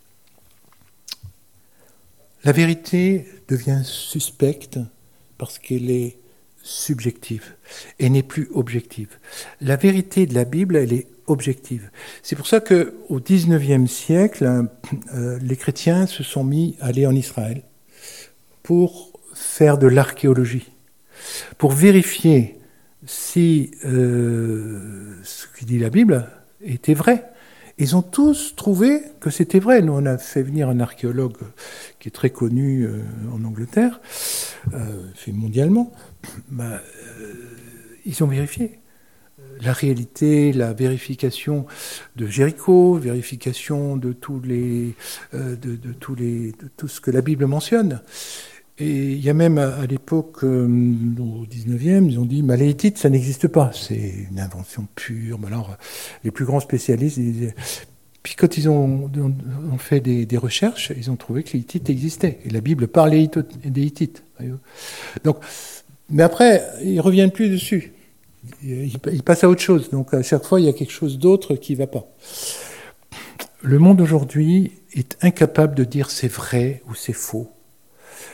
La vérité devient suspecte parce qu'elle est subjective et n'est plus objective. La vérité de la Bible, elle est objective. C'est pour ça qu'au XIXe siècle, les chrétiens se sont mis à aller en Israël pour faire de l'archéologie, pour vérifier si ce que dit la Bible était vrai. Ils ont tous trouvé que c'était vrai. Nous, on a fait venir un archéologue qui est très connu en Angleterre, fait mondialement. Ils ont vérifié la réalité, la vérification de Jéricho, vérification de tout ce que la Bible mentionne. Et il y a même à l'époque, au 19e, ils ont dit les Hittites, ça n'existe pas, c'est une invention pure. Mais alors, les plus grands spécialistes, ils disaient... Puis quand ils ont fait des recherches, ils ont trouvé que les Hittites existaient. Et la Bible parle des Hittites. Donc, mais après, ils ne reviennent plus dessus. Ils passent à autre chose. Donc à chaque fois, il y a quelque chose d'autre qui ne va pas. Le monde aujourd'hui est incapable de dire c'est vrai ou c'est faux. Pourquoi ?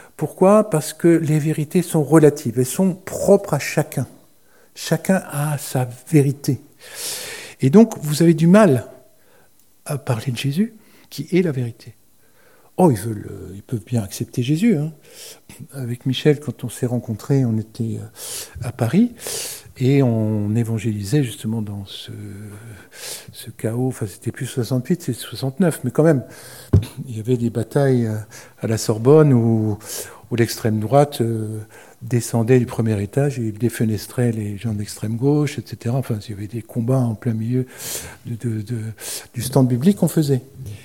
Parce que les vérités sont relatives, elles sont propres à chacun. Chacun a sa vérité. Et donc, vous avez du mal à parler de Jésus, qui est la vérité. Oh, ils peuvent bien accepter Jésus. Hein. Avec Michel, quand on s'est rencontrés, on était à Paris, et on évangélisait justement dans ce chaos. Enfin, c'était plus 68, c'est 69, mais quand même, il y avait des batailles à la Sorbonne où l'extrême droite descendait du premier étage et défenestrait les gens d'extrême gauche, etc. Enfin, il y avait des combats en plein milieu du stand biblique qu'on faisait.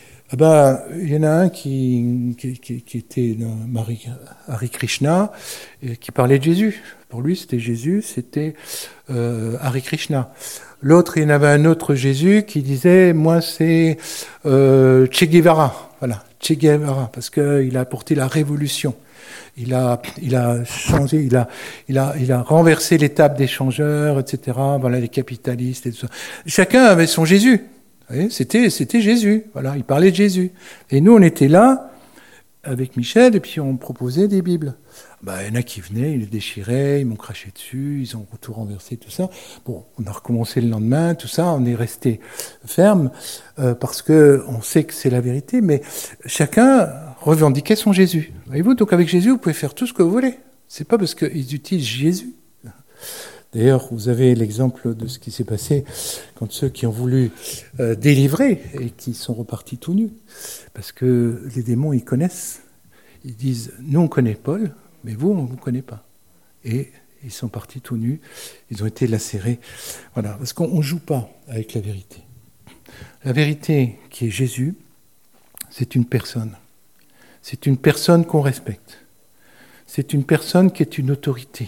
Il y en a un qui était Hare Krishna, qui parlait de Jésus. Pour lui, c'était Jésus, c'était Hare Krishna. L'autre, il y en avait un autre Jésus qui disait, moi, c'est Che Guevara. Voilà, Che Guevara, parce qu'il a apporté la révolution. Il a changé, il a renversé l'étape des changeurs, etc. Voilà, les capitalistes et tout ça. Chacun avait son Jésus. Vous voyez, c'était Jésus. Voilà, il parlait de Jésus. Et nous, on était là avec Michel, et puis on proposait des Bibles. Il y en a qui venaient, ils les déchiraient, ils m'ont craché dessus, ils ont tout renversé, tout ça. Bon, on a recommencé le lendemain, tout ça, on est resté ferme, parce que on sait que c'est la vérité, mais chacun revendiquait son Jésus. Voyez-vous, donc avec Jésus, vous pouvez faire tout ce que vous voulez. C'est pas parce qu'ils utilisent Jésus. D'ailleurs, vous avez l'exemple de ce qui s'est passé quand ceux qui ont voulu délivrer et qui sont repartis tout nus. Parce que les démons, ils connaissent. Ils disent, nous on connaît Paul, mais vous, on ne vous connaît pas. Et ils sont partis tout nus, ils ont été lacérés. Voilà, parce qu'on ne joue pas avec la vérité. La vérité qui est Jésus, c'est une personne. C'est une personne qu'on respecte. C'est une personne qui est une autorité,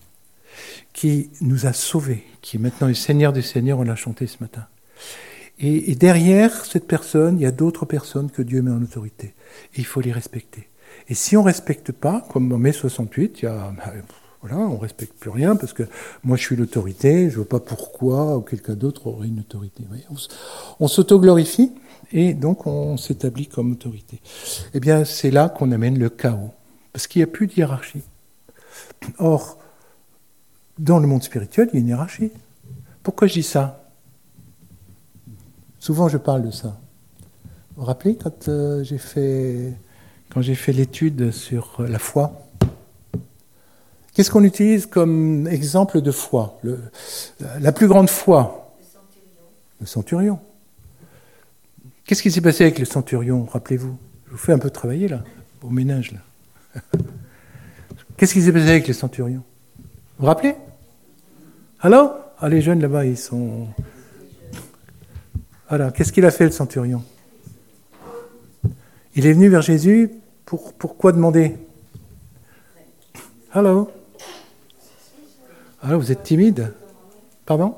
qui nous a sauvés, qui est maintenant le Seigneur des Seigneurs, on l'a chanté ce matin. Et derrière cette personne, il y a d'autres personnes que Dieu met en autorité. Et il faut les respecter. Et si on ne respecte pas, comme en mai 68, on ne respecte plus rien, parce que moi je suis l'autorité, je ne vois pas pourquoi quelqu'un d'autre aurait une autorité. On s'auto-glorifie, et donc on s'établit comme autorité. Eh bien, c'est là qu'on amène le chaos, parce qu'il n'y a plus de hiérarchie. Or, dans le monde spirituel, il y a une hiérarchie. Pourquoi je dis ça ? Souvent, je parle de ça. Vous vous rappelez quand j'ai fait l'étude sur la foi? Qu'est-ce qu'on utilise comme exemple de foi? La plus grande foi? Le centurion. Qu'est-ce qui s'est passé avec le centurion? Rappelez-vous. Je vous fais un peu travailler là, au ménage là. Qu'est-ce qui s'est passé avec le centurion? Vous vous rappelez? Alors? Ah, les jeunes là-bas, ils sont... Voilà, qu'est-ce qu'il a fait le centurion? Il est venu vers Jésus pour quoi demander? Allô? Ah, vous êtes timide? Pardon?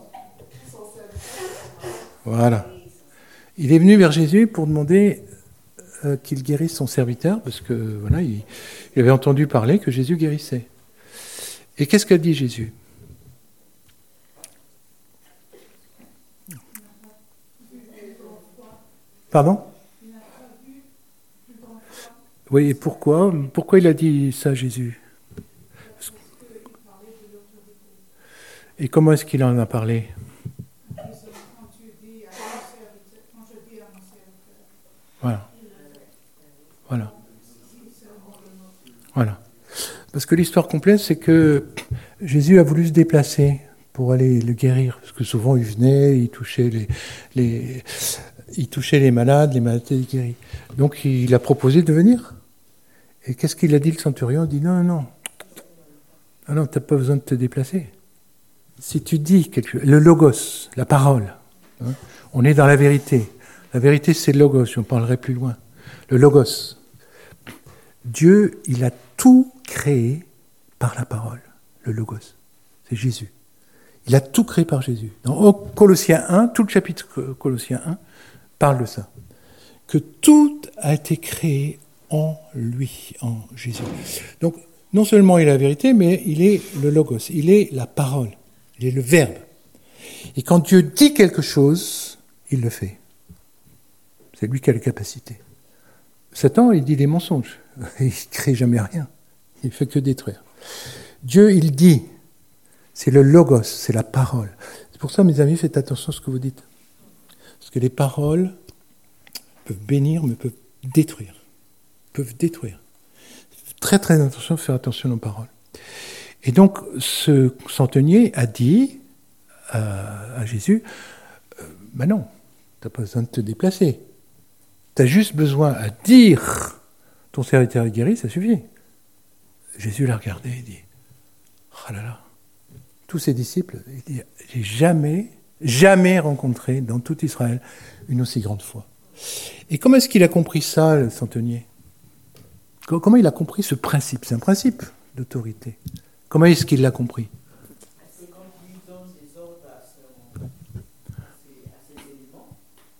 Voilà. Il est venu vers Jésus pour demander qu'il guérisse son serviteur, parce que voilà, il avait entendu parler que Jésus guérissait. Et qu'est-ce qu'a dit Jésus? Pardon? Oui, et pourquoi? Pourquoi il a dit ça, Jésus? Et comment est-ce qu'il en a parlé? Voilà. Voilà. Voilà. Parce que l'histoire complète, c'est que Jésus a voulu se déplacer pour aller le guérir. Parce que souvent, il venait, il touchait les malades, les malades étaient guéris. Donc, il a proposé de venir. Et qu'est-ce qu'il a dit, le centurion? Il dit, non, non. Ah non, tu n'as pas besoin de te déplacer. Si tu dis quelque chose, le logos, la parole, hein, on est dans la vérité. La vérité, c'est le logos, j'en parlerai plus loin. Le logos. Dieu, il a tout créé par la parole, le logos. C'est Jésus. Il a tout créé par Jésus. Dans Colossiens 1, tout le chapitre Colossiens 1 parle de ça. Que tout a été créé en lui, en Jésus. Donc, non seulement il est la vérité, mais il est le logos, il est la parole, il est le verbe. Et quand Dieu dit quelque chose, il le fait. C'est lui qui a la capacité. Satan, il dit des mensonges. Il ne crée jamais rien. Il ne fait que détruire. Dieu, il dit. C'est le logos, c'est la parole. C'est pour ça, mes amis, faites attention à ce que vous dites. Parce que les paroles peuvent bénir, mais peuvent détruire. Peuvent détruire. Très, très attention, faire attention aux paroles. Et donc, ce centenier a dit à Jésus, ben non, tu n'as pas besoin de te déplacer. Tu as juste besoin à dire ton serviteur est guéri, ça suffit. Jésus l'a regardé et dit, ah là là, tous ses disciples, il dit, j'ai jamais rencontré dans tout Israël une aussi grande foi. Et comment est-ce qu'il a compris ça, le centenier? Comment il a compris ce principe? C'est un principe d'autorité. Comment est-ce qu'il l'a compris? C'est quand il donne des ordres à ces éléments,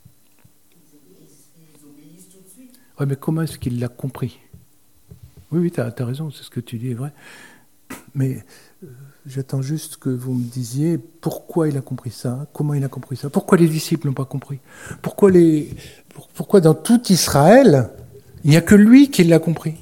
ils obéissent tout de suite. Oui, mais comment est-ce qu'il l'a compris? Oui, tu as raison, c'est ce que tu dis est vrai. Mais j'attends juste que vous me disiez pourquoi il a compris ça, comment il a compris ça, pourquoi les disciples n'ont pas compris, pourquoi dans tout Israël, il n'y a que lui qui l'a compris.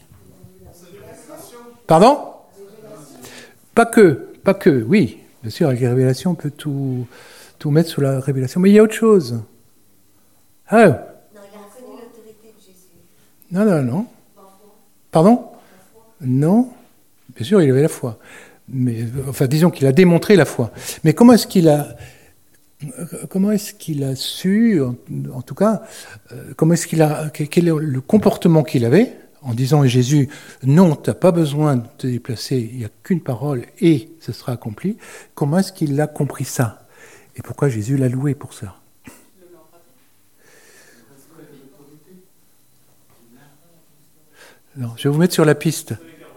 Pardon? Pas que, oui. Bien sûr, avec les révélations, on peut tout mettre sous la révélation. Mais il y a autre chose. Ah. Non, il a reconnu l'autorité de Jésus. Non. Pardon? Non. Bien sûr, il avait la foi. Mais, enfin, disons qu'il a démontré la foi. Mais comment est-ce qu'il a su, en tout cas, quel est le comportement qu'il avait en disant à Jésus, non, tu n'as pas besoin de te déplacer, il n'y a qu'une parole et ce sera accompli. Comment est-ce qu'il a compris ça? Et pourquoi Jésus l'a loué pour ça? Non, je vais vous mettre sur la piste.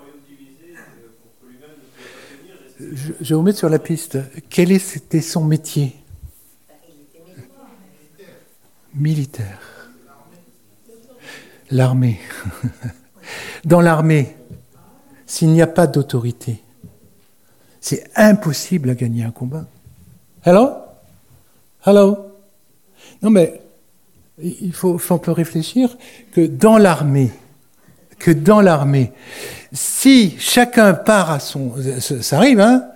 Je vais vous mettre sur la piste. Quel était son métier? Militaire. L'armée. Dans l'armée, s'il n'y a pas d'autorité, c'est impossible à gagner un combat. Hello? Non, mais il faut un peu réfléchir que dans l'armée, si chacun part à son... Ça arrive, hein?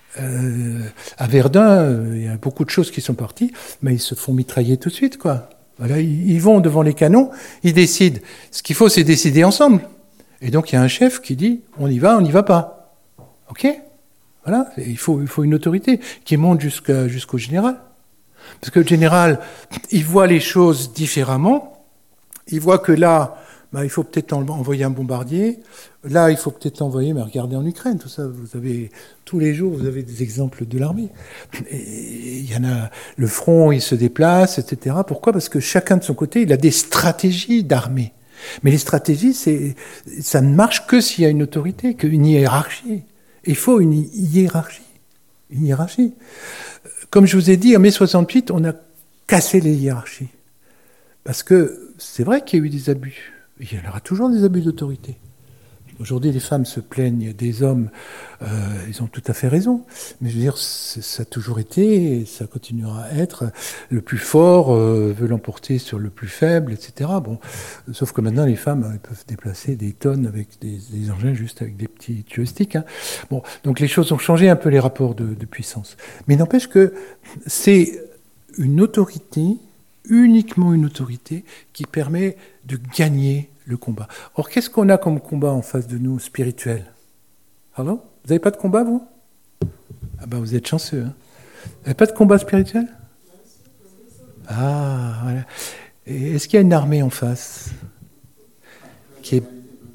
À Verdun, il y a beaucoup de choses qui sont parties, mais ils se font mitrailler tout de suite, quoi. Voilà, ils vont devant les canons, ils décident. Ce qu'il faut, c'est décider ensemble. Et donc, il y a un chef qui dit, on y va pas. OK ? Voilà, il faut une autorité qui monte jusqu'au général. Parce que le général, il voit les choses différemment. Il voit que là, il faut peut-être envoyer un bombardier. Là, il faut peut-être envoyer, mais regardez en Ukraine, tout ça, tous les jours, vous avez des exemples de l'armée. Et il y en a, le front, il se déplace, etc. Pourquoi ? Parce que chacun de son côté, il a des stratégies d'armée. Mais les stratégies, ça ne marche que s'il y a une autorité, qu'une hiérarchie. Il faut une hiérarchie. Une hiérarchie. Comme je vous ai dit, en mai 68, on a cassé les hiérarchies. Parce que c'est vrai qu'il y a eu des abus. Il y en aura toujours des abus d'autorité. Aujourd'hui, les femmes se plaignent des hommes. Ils ont tout à fait raison. Mais je veux dire, ça a toujours été, et ça continuera à être, le plus fort veut l'emporter sur le plus faible, etc. Bon, sauf que maintenant, les femmes elles peuvent déplacer des tonnes avec des engins juste avec des petits joysticks. Hein. Bon, donc les choses ont changé un peu les rapports de puissance. Mais n'empêche que c'est une autorité, uniquement une autorité, qui permet de gagner le combat. Or, qu'est-ce qu'on a comme combat en face de nous, spirituel ? Pardon ? Vous n'avez pas de combat, vous ? Ah ben, vous êtes chanceux. Hein ? Vous n'avez pas de combat spirituel ? Ah, voilà. Et est-ce qu'il y a une armée en face qui est...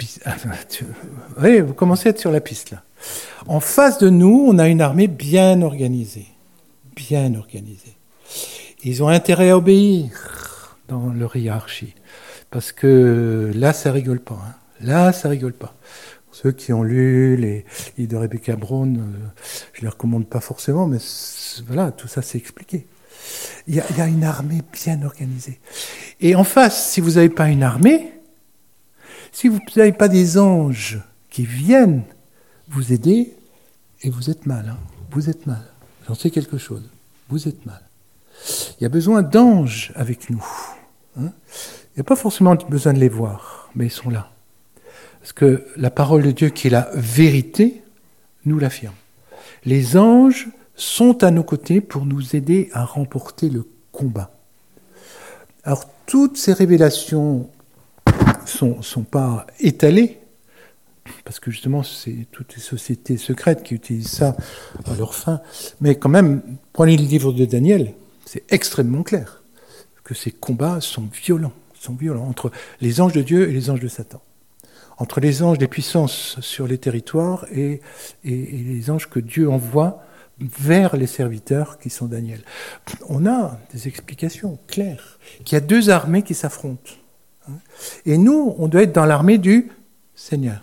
Oui, vous commencez à être sur la piste, là. En face de nous, on a une armée bien organisée. Bien organisée. Ils ont intérêt à obéir dans leur hiérarchie. Parce que là, ça rigole pas. Hein. Là, ça rigole pas. Ceux qui ont lu les livres de Rebecca Brown, je ne les recommande pas forcément, mais voilà, tout ça c'est expliqué. Il y a une armée bien organisée. Et en face, si vous n'avez pas une armée, si vous n'avez pas des anges qui viennent vous aider, et vous êtes mal. Hein. Vous êtes mal. J'en sais quelque chose. Vous êtes mal. Il y a besoin d'anges avec nous. Hein. Il n'y a pas forcément besoin de les voir, mais ils sont là. Parce que la parole de Dieu, qui est la vérité, nous l'affirme. Les anges sont à nos côtés pour nous aider à remporter le combat. Alors, toutes ces révélations sont pas étalées, parce que justement, c'est toutes les sociétés secrètes qui utilisent ça à leur fin. Mais quand même, prenez le livre de Daniel, c'est extrêmement clair que ces combats sont violents entre les anges de Dieu et les anges de Satan. Entre les anges des puissances sur les territoires et les anges que Dieu envoie vers les serviteurs qui sont Daniel. On a des explications claires, qu'il y a deux armées qui s'affrontent. Et nous, on doit être dans l'armée du Seigneur.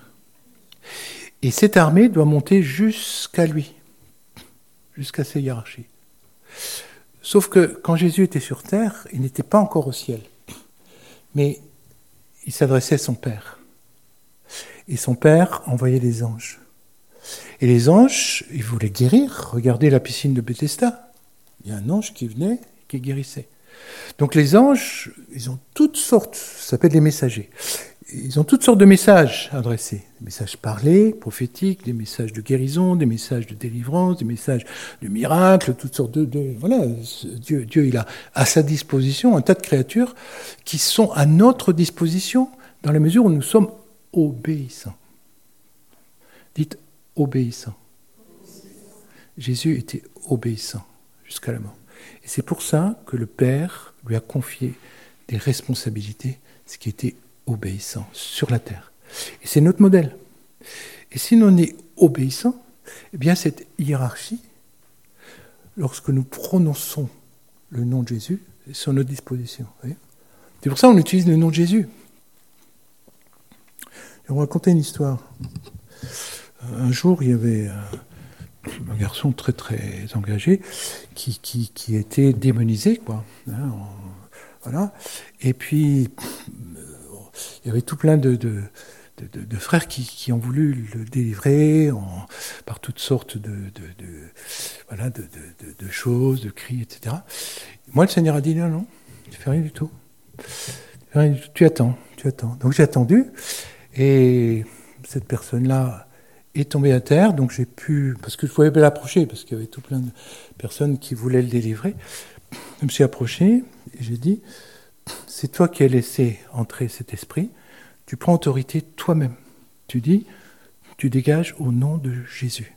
Et cette armée doit monter jusqu'à lui, jusqu'à ses hiérarchies. Sauf que quand Jésus était sur terre, il n'était pas encore au ciel. Mais il s'adressait à son Père. Et son Père envoyait des anges. Et les anges, ils voulaient guérir. Regardez la piscine de Bethesda. Il y a un ange qui venait, qui guérissait. Donc les anges, ils ont toutes sortes, ça s'appelle les messagers. Ils ont toutes sortes de messages adressés. Des messages parlés, prophétiques, des messages de guérison, des messages de délivrance, des messages de miracles, toutes sortes de voilà, Dieu, il a à sa disposition un tas de créatures qui sont à notre disposition dans la mesure où nous sommes obéissants. Dites obéissants. Jésus était obéissant jusqu'à la mort. Et c'est pour ça que le Père lui a confié des responsabilités, ce qui était obéissant sur la terre. Et c'est notre modèle. Et si l'on est obéissant, eh bien cette hiérarchie, lorsque nous prononçons le nom de Jésus, est sur notre disposition. C'est pour ça qu'on utilise le nom de Jésus. Je vais vous raconter une histoire. Un jour, il y avait un garçon très très engagé qui était démonisé, quoi. Voilà. Et puis il y avait tout plein de frères qui ont voulu le délivrer par toutes sortes de choses, de cris, etc. Moi, le Seigneur a dit non, tu fais rien du tout. Tu attends. Donc j'ai attendu, et cette personne-là est tombée à terre, donc j'ai pu, parce que je ne pouvais pas l'approcher, parce qu'il y avait tout plein de personnes qui voulaient le délivrer. Je me suis approché, et j'ai dit, c'est toi qui as laissé entrer cet esprit, tu prends autorité toi-même. Tu dis, tu dégages au nom de Jésus.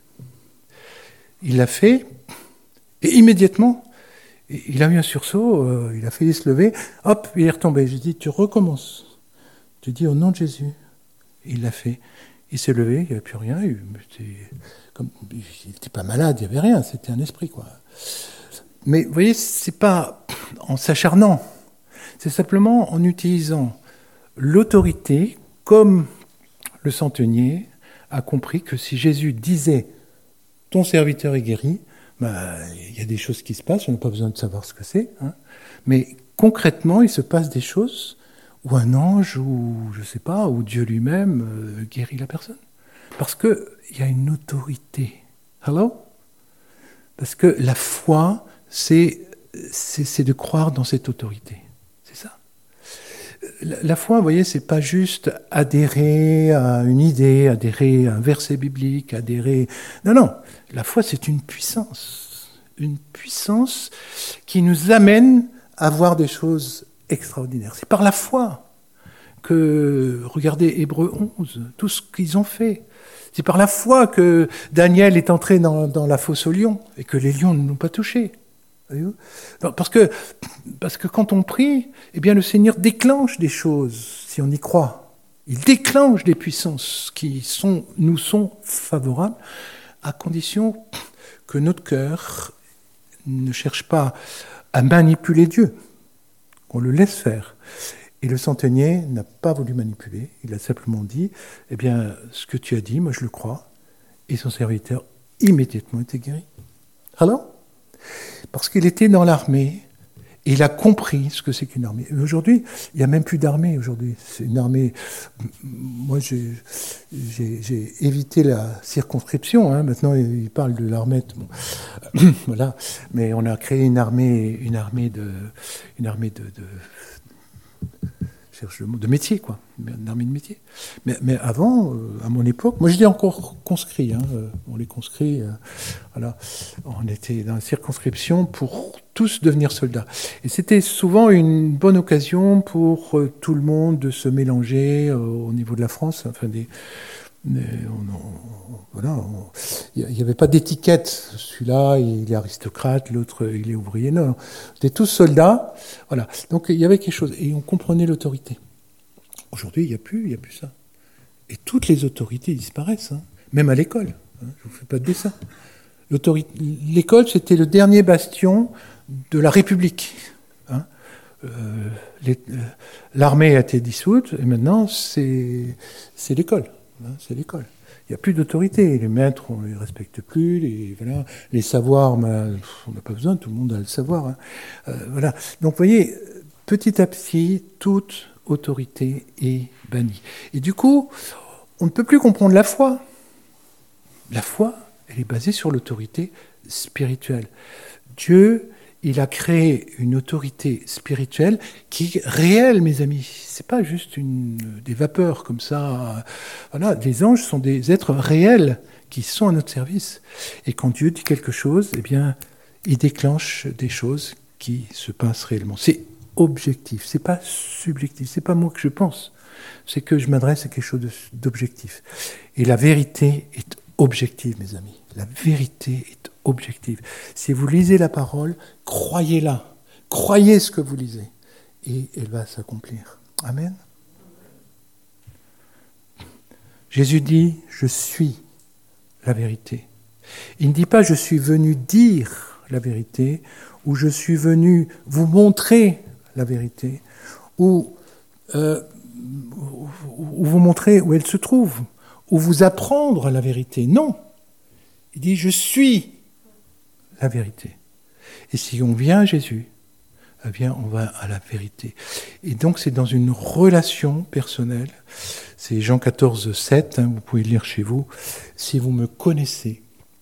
Il l'a fait, et immédiatement, il a eu un sursaut, il a failli se lever, hop, il est retombé. J'ai dit, tu recommences. Tu dis au nom de Jésus. Il l'a fait. Il s'est levé, il n'y avait plus rien. Il n'était pas malade, il n'y avait rien, c'était un esprit, quoi. Mais vous voyez, c'est pas en s'acharnant, c'est simplement en utilisant l'autorité, comme le centenier a compris que si Jésus disait « ton serviteur est guéri », il y a des choses qui se passent, on n'a pas besoin de savoir ce que c'est, hein. Mais concrètement, il se passe des choses où un ange, ou je ne sais pas, ou Dieu lui-même guérit la personne. Parce qu'il y a une autorité. Hello ? Parce que la foi, c'est de croire dans cette autorité. C'est ça. La foi, vous voyez, c'est pas juste adhérer à une idée, adhérer à un verset biblique, adhérer... Non. La foi, c'est une puissance. Une puissance qui nous amène à voir des choses extraordinaires. C'est par la foi que, regardez Hébreux 11, tout ce qu'ils ont fait. C'est par la foi que Daniel est entré dans la fosse aux lions et que les lions ne l'ont pas touché. Voyez-vous ? Parce que quand on prie, eh bien le Seigneur déclenche des choses, si on y croit. Il déclenche des puissances qui nous sont favorables, à condition que notre cœur ne cherche pas à manipuler Dieu, qu'on le laisse faire. Et le centenier n'a pas voulu manipuler, il a simplement dit, eh bien, ce que tu as dit, moi je le crois, et son serviteur immédiatement était guéri. Alors ? Parce qu'il était dans l'armée, et il a compris ce que c'est qu'une armée. Et aujourd'hui, il n'y a même plus d'armée aujourd'hui. C'est une armée... Moi, j'ai évité la circonscription. Hein. Maintenant, il parle de l'armée. Bon. Voilà. Mais on a créé une armée de cherche le mot, de métier, quoi, une armée de métier. Mais avant, à mon époque, moi j'étais encore conscrit, hein, on les conscrits, voilà, on était dans la circonscription pour tous devenir soldats. Et c'était souvent une bonne occasion pour tout le monde de se mélanger au niveau de la France, enfin voilà, il n'y avait pas d'étiquette. Celui-là, il est aristocrate, l'autre, il est ouvrier. Non, c'était tous soldats. Voilà. Donc, il y avait quelque chose. Et on comprenait l'autorité. Aujourd'hui, il n'y a plus ça. Et toutes les autorités disparaissent, hein. Même à l'école. Hein. Je ne vous fais pas de dessin. L'école, c'était le dernier bastion de la République. Hein. L'armée a été dissoute, et maintenant, c'est l'école. C'est l'école. Il n'y a plus d'autorité. Les maîtres, on ne les respecte plus. Les savoirs, on n'a pas besoin, tout le monde a le savoir. Hein. Voilà. Donc, vous voyez, petit à petit, toute autorité est bannie. Et du coup, on ne peut plus comprendre la foi. La foi, elle est basée sur l'autorité spirituelle. Dieu, il a créé une autorité spirituelle qui est réelle, mes amis. C'est pas juste des vapeurs comme ça. Voilà, les anges sont des êtres réels qui sont à notre service. Et quand Dieu dit quelque chose, eh bien, il déclenche des choses qui se passent réellement. C'est objectif, c'est pas subjectif, c'est pas moi que je pense. C'est que je m'adresse à quelque chose d'objectif. Et la vérité est objective, mes amis. La vérité est objective. Si vous lisez la parole, croyez-la. Croyez ce que vous lisez. Et elle va s'accomplir. Amen. Jésus dit, je suis la vérité. Il ne dit pas, je suis venu dire la vérité, ou je suis venu vous montrer la vérité, ou vous montrer où elle se trouve, ou vous apprendre la vérité. Non. Il dit, je suis la vérité. Et si on vient à Jésus, eh bien, on va à la vérité. Et donc, c'est dans une relation personnelle. C'est Jean 14, 7, hein, vous pouvez le lire chez vous. Si vous me connaissiez,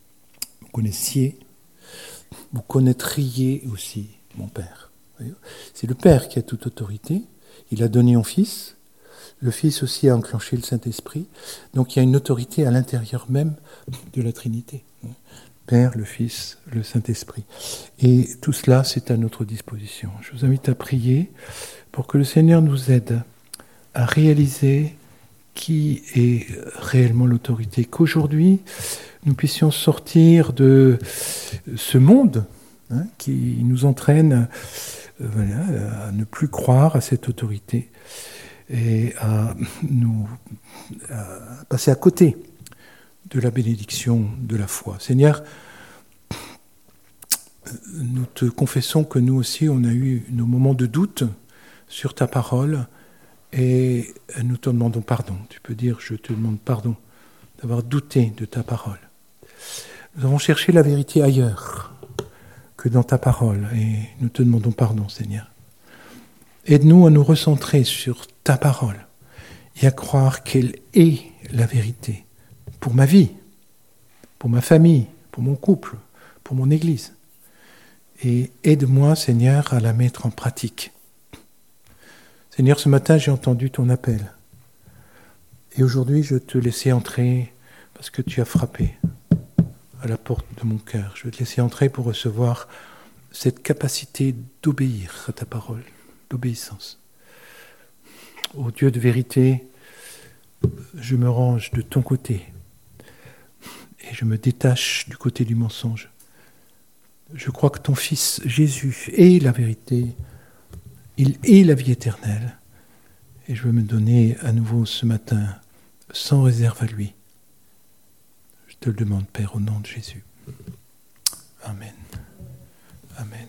vous connaîtriez aussi mon Père. C'est le Père qui a toute autorité. Il a donné au Fils. Le Fils aussi a enclenché le Saint-Esprit. Donc, il y a une autorité à l'intérieur même de la Trinité. Père, le Fils, le Saint-Esprit. Et tout cela, c'est à notre disposition. Je vous invite à prier pour que le Seigneur nous aide à réaliser qui est réellement l'autorité. Qu'aujourd'hui, nous puissions sortir de ce monde qui nous entraîne à ne plus croire à cette autorité et à passer à côté de la bénédiction de la foi. Seigneur, nous te confessons que nous aussi, on a eu nos moments de doute sur ta parole et nous te demandons pardon. Tu peux dire, je te demande pardon d'avoir douté de ta parole. Nous avons cherché la vérité ailleurs que dans ta parole et nous te demandons pardon, Seigneur. Aide-nous à nous recentrer sur ta parole et à croire qu'elle est la vérité pour ma vie, pour ma famille, pour mon couple, pour mon Église. Et aide-moi, Seigneur, à la mettre en pratique. Seigneur, ce matin, j'ai entendu ton appel. Et aujourd'hui, je te laissais entrer parce que tu as frappé à la porte de mon cœur. Je veux te laisser entrer pour recevoir cette capacité d'obéir à ta parole, d'obéissance. Ô Dieu de vérité, je me range de ton côté et je me détache du côté du mensonge. Je crois que ton Fils Jésus est la vérité, il est la vie éternelle et je veux me donner à nouveau ce matin sans réserve à lui. Je te le demande, Père, au nom de Jésus. Amen. Amen.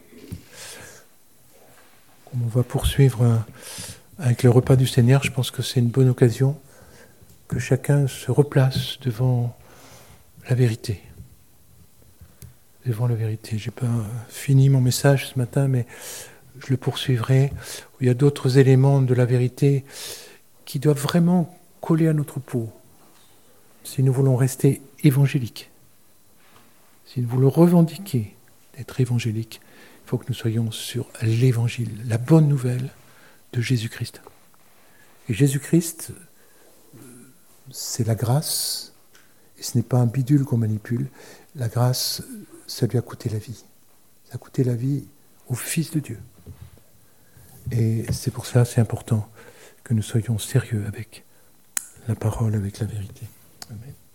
Comme on va poursuivre avec le repas du Seigneur, je pense que c'est une bonne occasion que chacun se replace devant la vérité. Devant la vérité. Je n'ai pas fini mon message ce matin, mais je le poursuivrai. Il y a d'autres éléments de la vérité qui doivent vraiment coller à notre peau. Si nous voulons rester évangéliques, si nous voulons revendiquer d'être évangéliques, il faut que nous soyons sur l'évangile, la bonne nouvelle de Jésus-Christ. Et Jésus-Christ, c'est la grâce, et ce n'est pas un bidule qu'on manipule. La grâce, ça lui a coûté la vie. Ça a coûté la vie au Fils de Dieu. Et c'est pour ça, c'est important que nous soyons sérieux avec la parole, avec la vérité. Amen.